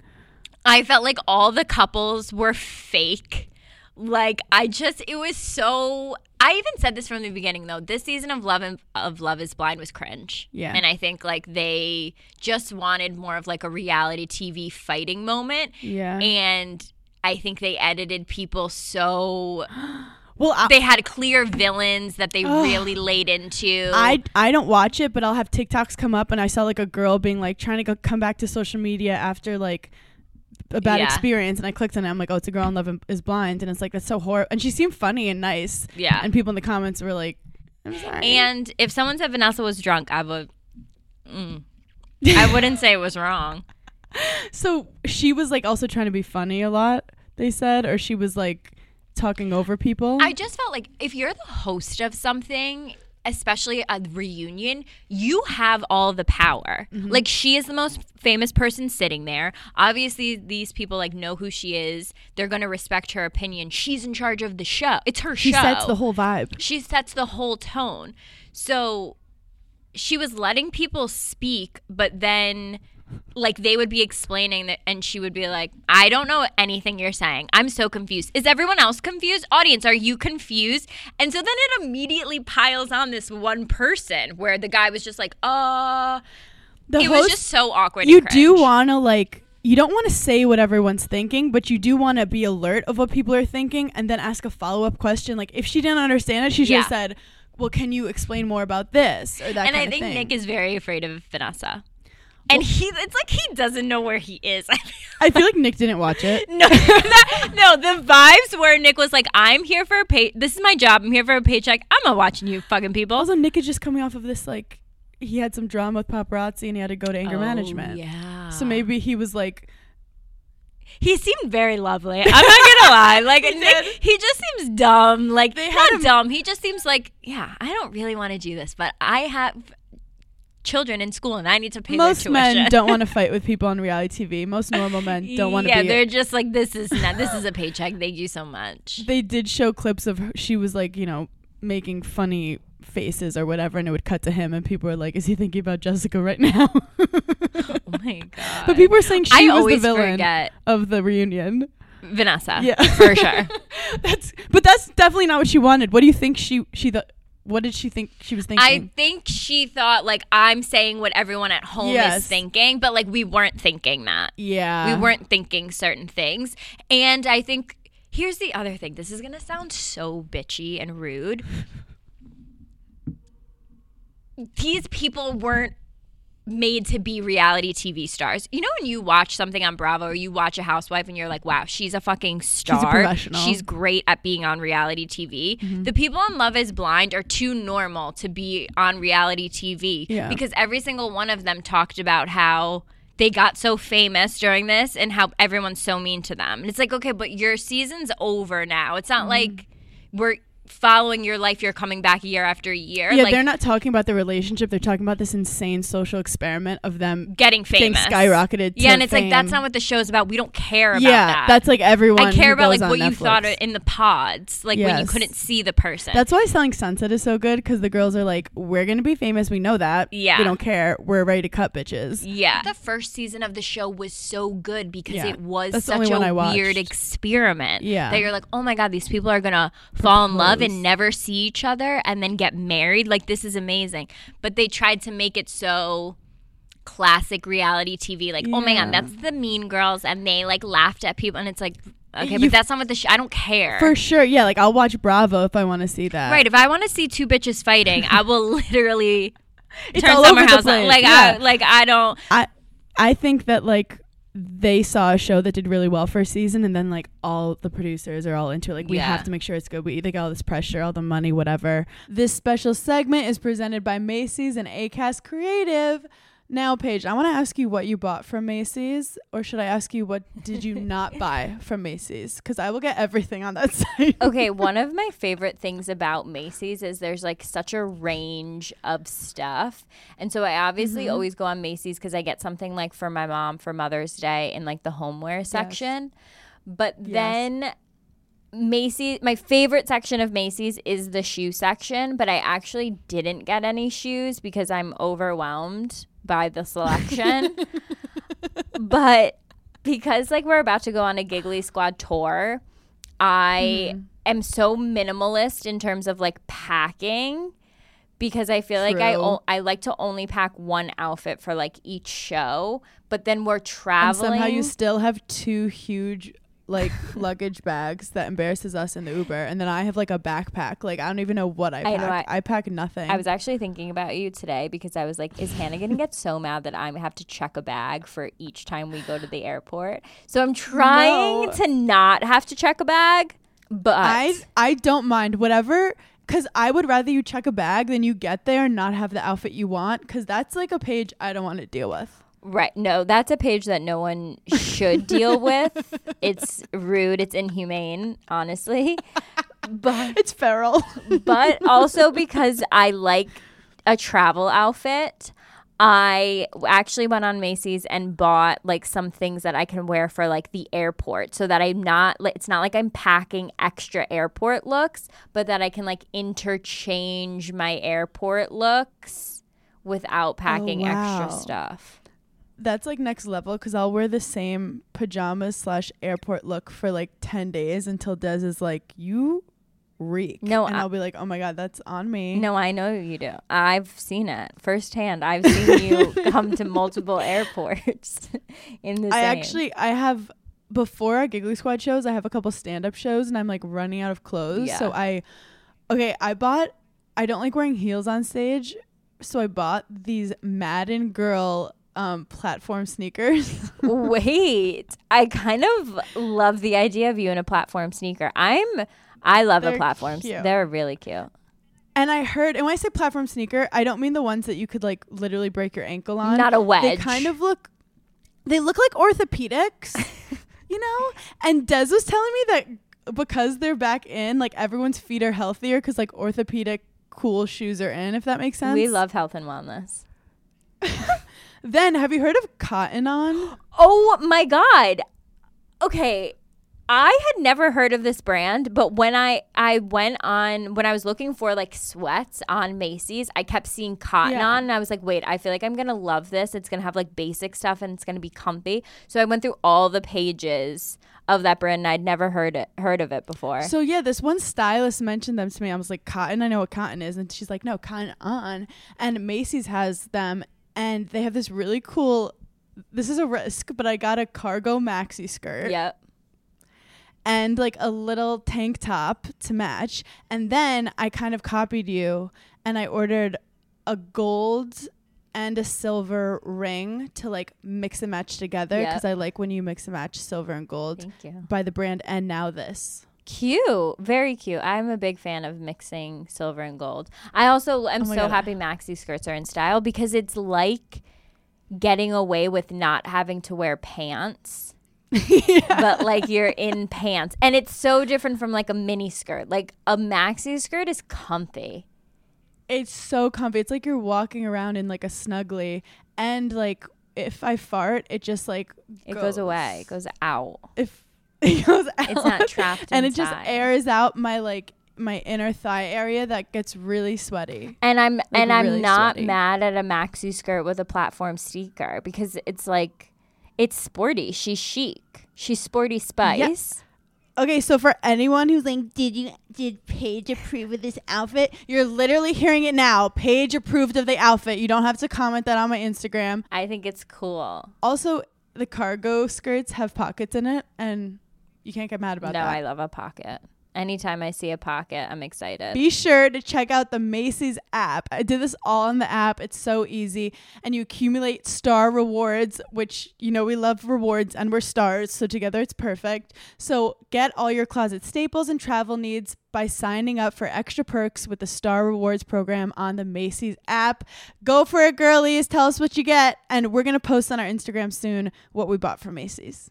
Speaker 2: I felt like all the couples were fake. Like, it was so, I even said this from the beginning though, this season of Love is Blind was cringe.
Speaker 5: Yeah.
Speaker 2: And I think like they just wanted more of like a reality TV fighting moment.
Speaker 5: Yeah.
Speaker 2: And I think they edited people so,
Speaker 5: Well,
Speaker 2: they had clear villains that they really laid into.
Speaker 5: I don't watch it, but I'll have TikToks come up, and I saw like a girl being like trying to come back to social media after like a bad experience, and I clicked on it. I'm like, oh, it's a girl in Love is Blind, and it's like, that's so horrible. And she seemed funny and nice.
Speaker 2: Yeah.
Speaker 5: And people in the comments were like, I'm sorry.
Speaker 2: And if someone said Vanessa was drunk, I wouldn't say it was wrong.
Speaker 5: So she was like also trying to be funny a lot, they said, or she was like talking over people.
Speaker 2: I just felt like if you're the host of something, especially a reunion, you have all the power. Like, she is the most famous person sitting there. Obviously, these people like know who she is. They're going to respect her opinion. She's in charge of the show. It's her show.
Speaker 5: She sets the whole vibe.
Speaker 2: She sets the whole tone. So she was letting people speak, but then like they would be explaining that, and she would be like, I don't know anything you're saying. I'm so confused. Is everyone else confused? Audience, are you confused? And so then it immediately piles on this one person where the guy was just like, it was just so awkward.
Speaker 5: You
Speaker 2: and cringe.
Speaker 5: do want to like, you don't want to say what everyone's thinking, but you do want to be alert of what people are thinking and then ask a follow-up question. Like if she didn't understand it, she should have said, well, can you explain more about this or that
Speaker 2: and
Speaker 5: kind
Speaker 2: I
Speaker 5: of
Speaker 2: think
Speaker 5: thing.
Speaker 2: Nick is very afraid of Vanessa. And it's like he doesn't know where he is.
Speaker 5: I feel like Nick didn't watch it.
Speaker 2: No, the vibes where Nick was like, I'm here for this is my job. I'm here for a paycheck. I'm not watching you fucking people.
Speaker 5: Also, Nick is just coming off of this, like, he had some drama with paparazzi and he had to go to anger management.
Speaker 2: Yeah.
Speaker 5: So maybe he was like,
Speaker 2: he seemed very lovely. I'm not gonna lie. Like Nick, he just seems dumb. Like not dumb. He just seems like, yeah, I don't really want to do this, but I have children in school and I need to pay their tuition.
Speaker 5: Most men don't want to fight with people on reality TV. Most normal men don't want to be.
Speaker 2: Yeah, they're just like, this is a paycheck. They do so much.
Speaker 5: They did show clips of she was like, you know, making funny faces or whatever, and it would cut to him and people were like, is he thinking about Jessica right now?
Speaker 2: Oh my god.
Speaker 5: But people were saying she was the villain
Speaker 2: forget
Speaker 5: of the reunion.
Speaker 2: Vanessa.
Speaker 5: Yeah.
Speaker 2: For sure.
Speaker 5: That's definitely not what she wanted. What do you think what did she think she was thinking?
Speaker 2: I think she thought, like, I'm saying what everyone at home is thinking, but, like, we weren't thinking that.
Speaker 5: Yeah.
Speaker 2: We weren't thinking certain things. And I think, here's the other thing. This is going to sound so bitchy and rude. these people weren't made to be reality TV stars. You know when you watch something on Bravo or you watch a housewife and you're like, wow, she's a fucking star.
Speaker 5: She's a professional.
Speaker 2: She's great at being on reality TV.
Speaker 5: Mm-hmm.
Speaker 2: The people on Love is Blind are too normal to be on reality TV because every single one of them talked about how they got so famous during this and how everyone's so mean to them. And it's like, okay, but your season's over now. It's not like we're following your life, you're coming back year after year.
Speaker 5: Yeah,
Speaker 2: like,
Speaker 5: they're not talking about the relationship. They're talking about this insane social experiment of them
Speaker 2: getting famous,
Speaker 5: skyrocketed.
Speaker 2: Yeah,
Speaker 5: to
Speaker 2: and it's
Speaker 5: fame.
Speaker 2: like that's not what the show's about. We don't care about
Speaker 5: yeah,
Speaker 2: that.
Speaker 5: that's like everyone.
Speaker 2: I care
Speaker 5: who
Speaker 2: about
Speaker 5: goes
Speaker 2: like
Speaker 5: on
Speaker 2: what you
Speaker 5: Netflix.
Speaker 2: thought in the pods, like when you couldn't see the person.
Speaker 5: That's why Selling Sunset is so good because the girls are like, we're gonna be famous. We know that.
Speaker 2: Yeah,
Speaker 5: we don't care. We're ready to cut bitches.
Speaker 2: Yeah, the first season of the show was so good because it was
Speaker 5: That's the
Speaker 2: such
Speaker 5: only one
Speaker 2: a
Speaker 5: I
Speaker 2: weird
Speaker 5: watched.
Speaker 2: experiment.
Speaker 5: Yeah,
Speaker 2: that you're like, oh my god, these people are gonna fall in love and never see each other and then get married. Like, this is amazing. But they tried to make it so classic reality TV, like, oh my god, that's the Mean Girls, and they like laughed at people, and it's like, okay, but that's not what the I don't care.
Speaker 5: For sure, yeah, like I'll watch Bravo if I want to see that.
Speaker 2: Right, if I want to see two bitches fighting, I will literally
Speaker 5: It's
Speaker 2: turn
Speaker 5: all
Speaker 2: Summer
Speaker 5: over the
Speaker 2: House
Speaker 5: place.
Speaker 2: on. Like,
Speaker 5: Yeah.
Speaker 2: I don't.
Speaker 5: I think that like they saw a show that did really well for a season, and then like all the producers are all into it. Like, we have to make sure it's good. They got all this pressure, all the money, whatever. This special segment is presented by Macy's and Acast Creative. Now, Paige, I want to ask you what you bought from Macy's, or should I ask you what did you not buy from Macy's? Because I will get everything on that site.
Speaker 2: Okay, one of my favorite things about Macy's is there's like such a range of stuff. And so I obviously always go on Macy's because I get something like for my mom for Mother's Day in like the homeware section. But then Macy's, my favorite section of Macy's is the shoe section, but I actually didn't get any shoes because I'm overwhelmed by the selection. But because like we're about to go on a Giggly Squad tour, I am so minimalist in terms of like packing because I feel like I like to only pack one outfit for like each show, but then we're traveling.
Speaker 5: And somehow you still have two huge like luggage bags that embarrasses us in the Uber, and then I have like a backpack. Like, I don't even know what I pack. I pack nothing.
Speaker 2: I was actually thinking about you today because I was like, is Hannah gonna get so mad that I have to check a bag for each time we go to the airport? So I'm trying to not have to check a bag, but
Speaker 5: I don't mind whatever, because I would rather you check a bag than you get there and not have the outfit you want, because that's like a page I don't want to deal with.
Speaker 2: Right. No, that's a page that no one should deal with. It's rude. It's inhumane, honestly. But
Speaker 5: it's feral.
Speaker 2: But also because I like a travel outfit, I actually went on Macy's and bought like some things that I can wear for like the airport, so that I'm not it's not like I'm packing extra airport looks, but that I can like interchange my airport looks without packing extra stuff.
Speaker 5: That's like next level, because I'll wear the same pajamas / airport look for like 10 days until Des is like, you reek. No, and I'll be like, oh my God, that's on me.
Speaker 2: No, I know you do. I've seen it firsthand. I've seen you come to multiple airports in the same.
Speaker 5: I have, before our Giggly Squad shows, I have a couple stand-up shows, and I'm like running out of clothes. Yeah. So I don't like wearing heels on stage, so I bought these Madden Girl platform sneakers.
Speaker 2: Wait, I kind of love the idea of you in a platform sneaker. I love the platforms. Cute. They're really cute.
Speaker 5: And I heard, and when I say platform sneaker, I don't mean the ones that you could like literally break your ankle on.
Speaker 2: Not a wedge.
Speaker 5: They kind of look like orthopedics, you know? And Des was telling me that because they're back in, like everyone's feet are healthier because like orthopedic cool shoes are in, if that makes sense.
Speaker 2: We love health and wellness.
Speaker 5: Then, have you heard of Cotton On?
Speaker 2: Oh my God. Okay. I had never heard of this brand, but when I was looking for like sweats on Macy's, I kept seeing Cotton On, and I was like, wait, I feel like I'm going to love this. It's going to have like basic stuff and it's going to be comfy. So I went through all the pages of that brand, and I'd never heard of it before.
Speaker 5: So yeah, this one stylist mentioned them to me. I was like, Cotton, I know what Cotton is. And she's like, no, Cotton On. And Macy's has them, and they have this really cool, this is a risk, but I got a cargo maxi skirt.
Speaker 2: Yep.
Speaker 5: And like a little tank top to match. And then I kind of copied you, and I ordered a gold and a silver ring to like mix and match together because I like when you mix and match silver and gold.
Speaker 2: Thank you.
Speaker 5: By the brand And Now This.
Speaker 2: Cute. Very cute. I'm a big fan of mixing silver and gold. I also am so happy maxi skirts are in style because it's like getting away with not having to wear pants. But like you're in pants. And it's so different from like a mini skirt. Like a maxi skirt is comfy.
Speaker 5: It's so comfy. It's like you're walking around in like a snuggly, and like if I fart, it just like
Speaker 2: it goes away. It goes out.
Speaker 5: If it goes out,
Speaker 2: it's not trapped
Speaker 5: and
Speaker 2: inside.
Speaker 5: it just airs out my inner thigh area that gets really sweaty.
Speaker 2: And I'm
Speaker 5: really
Speaker 2: not
Speaker 5: sweaty.
Speaker 2: mad at a maxi skirt with a platform sneaker because it's like it's sporty. She's chic. She's sporty spice.
Speaker 5: Yeah. Okay, so for anyone who's like, did Paige approve of this outfit? You're literally hearing it now. Paige approved of the outfit. You don't have to comment that on my Instagram.
Speaker 2: I think it's cool.
Speaker 5: Also, the cargo skirts have pockets in it, and you can't get mad about that.
Speaker 2: No, I love a pocket. Anytime I see a pocket, I'm excited.
Speaker 5: Be sure to check out the Macy's app. I did this all on the app. It's so easy. And you accumulate star rewards, which, you know, we love rewards and we're stars. So together it's perfect. So get all your closet staples and travel needs by signing up for extra perks with the Star Rewards program on the Macy's app. Go for it, girlies. Tell us what you get. And we're going to post on our Instagram soon what we bought from Macy's.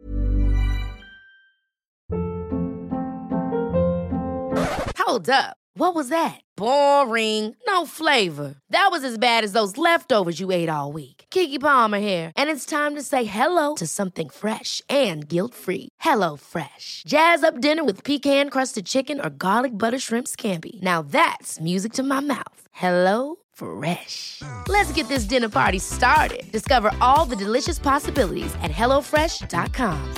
Speaker 1: Hold up. What was that? Boring. No flavor. That was as bad as those leftovers you ate all week. Keke Palmer here, and it's time to say hello to something fresh and guilt-free. Hello Fresh. Jazz up dinner with pecan-crusted chicken or garlic butter shrimp scampi. Now that's music to my mouth. Hello Fresh. Let's get this dinner party started. Discover all the delicious possibilities at hellofresh.com.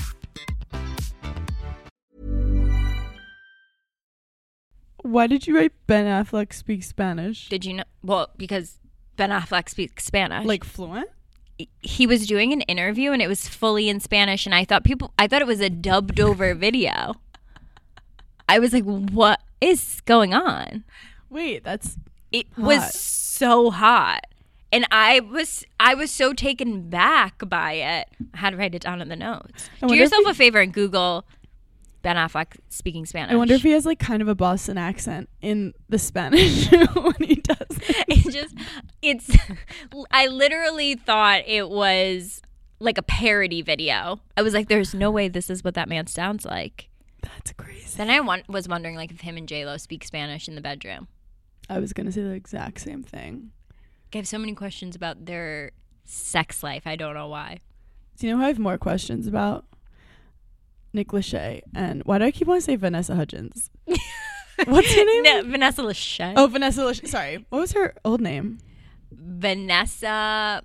Speaker 5: Why did you write Ben Affleck speaks Spanish?
Speaker 2: Did you know? Well, because Ben Affleck speaks Spanish.
Speaker 5: Like fluent?
Speaker 2: He was doing an interview and it was fully in Spanish, and I thought it was a dubbed over video. I was like, what is going on?
Speaker 5: Wait,
Speaker 2: it
Speaker 5: hot.
Speaker 2: Was so hot. And I was so taken back by it. I had to write it down in the notes. Do yourself a favor and Google Ben Affleck speaking Spanish.
Speaker 5: I wonder if he has like kind of a Boston accent in the Spanish when he does it.
Speaker 2: I literally thought it was like a parody video. I was like, there's no way this is what that man sounds like.
Speaker 5: That's crazy.
Speaker 2: Then I was wondering like if him and J-Lo speak Spanish in the bedroom.
Speaker 5: I was going to say the exact same thing.
Speaker 2: I have so many questions about their sex life. I don't know why.
Speaker 5: Do you know who I have more questions about? Nick Lachey. And why do I keep wanting to say Vanessa Hudgens? What's her name?
Speaker 2: No, Vanessa Lachey.
Speaker 5: Oh, Vanessa Lachey. Sorry. What was her old name?
Speaker 2: Vanessa.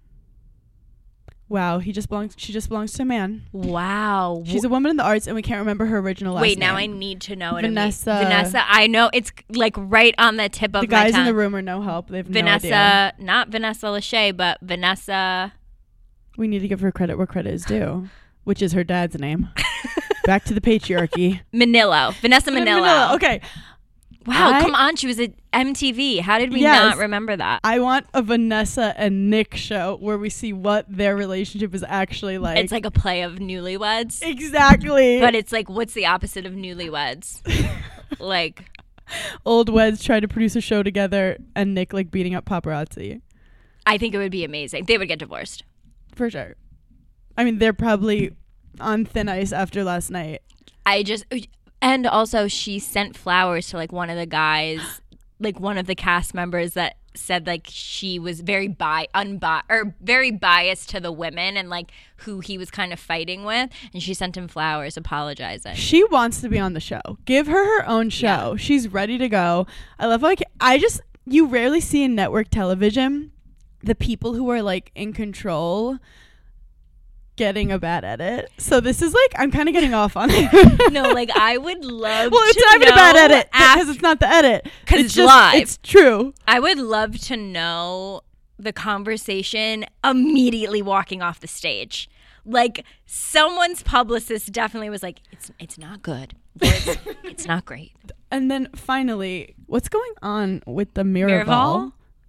Speaker 5: Wow. She just belongs to a man.
Speaker 2: Wow.
Speaker 5: She's a woman in the arts, and we can't remember her original last name.
Speaker 2: Wait, now I need to know it.
Speaker 5: Vanessa.
Speaker 2: Vanessa. I know it's like right on the tip of my tongue.
Speaker 5: The guys in the room are no help. They have
Speaker 2: Vanessa,
Speaker 5: no idea.
Speaker 2: not Vanessa Lachey, but Vanessa.
Speaker 5: We need to give her credit where credit is due, which is her dad's name. Back to the patriarchy.
Speaker 2: Manillo. Vanessa Manillo.
Speaker 5: Okay.
Speaker 2: Wow, come on. She was at MTV. How did we not remember that?
Speaker 5: I want a Vanessa and Nick show where we see what their relationship is actually like.
Speaker 2: It's like a play of Newlyweds.
Speaker 5: Exactly.
Speaker 2: But it's like, what's the opposite of Newlyweds? Like,
Speaker 5: old weds try to produce a show together and Nick like beating up paparazzi.
Speaker 2: I think it would be amazing. They would get divorced.
Speaker 5: For sure. I mean, they're probably on thin ice after last night.
Speaker 2: And also she sent flowers to like one of the guys, like one of the cast members that said like she was very very biased to the women and like who he was kind of fighting with, and she sent him flowers apologizing.
Speaker 5: She wants to be on the show. Give her own show. Yeah. She's ready to go. I love you rarely see in network television the people who are like in control getting a bad edit. So this is like, I'm kind of getting off on it.
Speaker 2: No, like I would love
Speaker 5: well, it's not even a bad edit because it's not the edit.
Speaker 2: Because it's just live.
Speaker 5: It's true.
Speaker 2: I would love to know the conversation immediately walking off the stage. Like someone's publicist definitely was like, it's not good. It's not great.
Speaker 5: And then finally, what's going on with the Miraval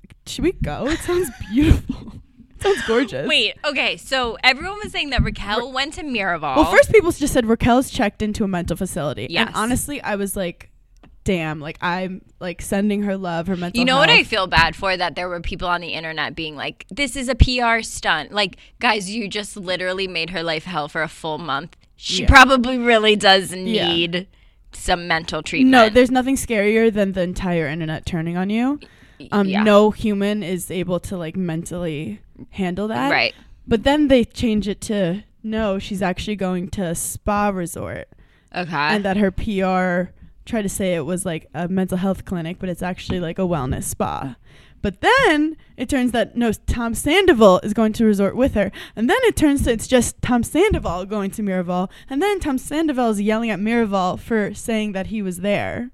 Speaker 5: Should we go? It sounds beautiful. It sounds gorgeous.
Speaker 2: Wait, okay, so everyone was saying that Raquel went to Miraval.
Speaker 5: Well, first people just said Raquel's checked into a mental facility.
Speaker 2: Yes.
Speaker 5: And honestly, I was like, damn, like I'm like sending her love, her mental
Speaker 2: You know
Speaker 5: health.
Speaker 2: what I feel bad for? That there were people on the internet being like, this is a PR stunt. Like, guys, you just literally made her life hell for a full month. She probably really does need some mental treatment.
Speaker 5: No, there's nothing scarier than the entire internet turning on you. No human is able to like mentally handle that.
Speaker 2: Right.
Speaker 5: But then they change it to, no, she's actually going to a spa resort.
Speaker 2: Okay.
Speaker 5: And that her PR tried to say it was like a mental health clinic, but it's actually like a wellness spa. But then it turns that no, Tom Sandoval is going to resort with her. And then it turns to it's just Tom Sandoval going to Miraval. And then Tom Sandoval is yelling at Miraval for saying that he was there.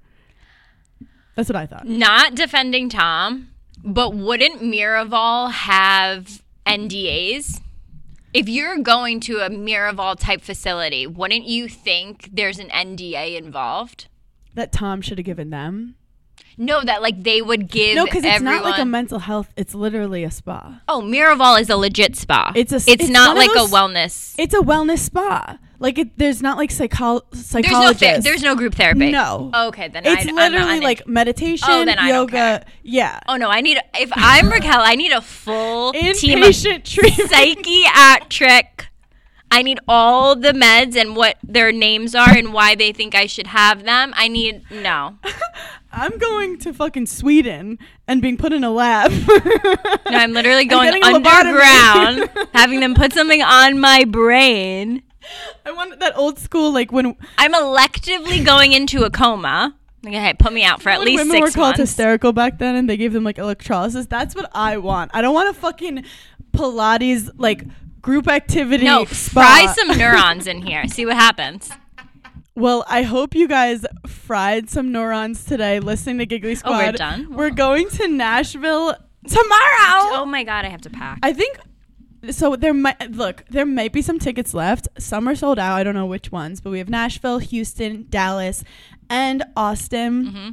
Speaker 5: That's what I thought.
Speaker 2: Not defending Tom, but wouldn't Miraval have NDAs? If you're going to a Miraval type facility, wouldn't you think there's an NDA involved?
Speaker 5: That Tom should have given them.
Speaker 2: No, that like they would give
Speaker 5: No, because it's
Speaker 2: everyone.
Speaker 5: not like a mental health. It's literally a spa.
Speaker 2: Oh, Miraval is a legit spa.
Speaker 5: It's
Speaker 2: not
Speaker 5: one of
Speaker 2: like
Speaker 5: those-
Speaker 2: a wellness.
Speaker 5: It's a wellness spa. Like there's not like psychologists.
Speaker 2: There's no group therapy.
Speaker 5: No.
Speaker 2: Okay, then
Speaker 5: It's
Speaker 2: I'm
Speaker 5: literally
Speaker 2: not
Speaker 5: like meditation,
Speaker 2: Oh, then I don't
Speaker 5: yoga.
Speaker 2: care.
Speaker 5: Yeah.
Speaker 2: Oh no, if I'm Raquel, I need a full team of
Speaker 5: Inpatient treatment.
Speaker 2: psychiatric. I need all the meds and what their names are and why they think I should have them. No,
Speaker 5: I'm going to fucking Sweden and being put in a lab.
Speaker 2: I'm literally going
Speaker 5: getting a
Speaker 2: underground, having them put something on my brain.
Speaker 5: I want that old school, like when
Speaker 2: I'm electively going into a coma. Okay, put me out for at least 6
Speaker 5: women
Speaker 2: months.
Speaker 5: were called hysterical back then and they gave them like electrolysis. That's what I want. I don't want a fucking Pilates like group activity.
Speaker 2: No,
Speaker 5: spa.
Speaker 2: fry some neurons in here. See what happens.
Speaker 5: Well, I hope you guys fried some neurons today listening to Giggly Squad.
Speaker 2: Oh, we're done?
Speaker 5: We're going to Nashville tomorrow.
Speaker 2: Oh my God, I have to pack.
Speaker 5: I think so. There might be some tickets left. Some are sold out. I don't know which ones, but we have Nashville, Houston, Dallas, and Austin.
Speaker 2: Mm-hmm.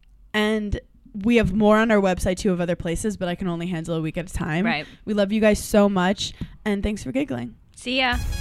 Speaker 5: And we have more on our website too of other places, but I can only handle a week at a time.
Speaker 2: Right.
Speaker 5: We love you guys so much, and thanks for giggling.
Speaker 2: See ya.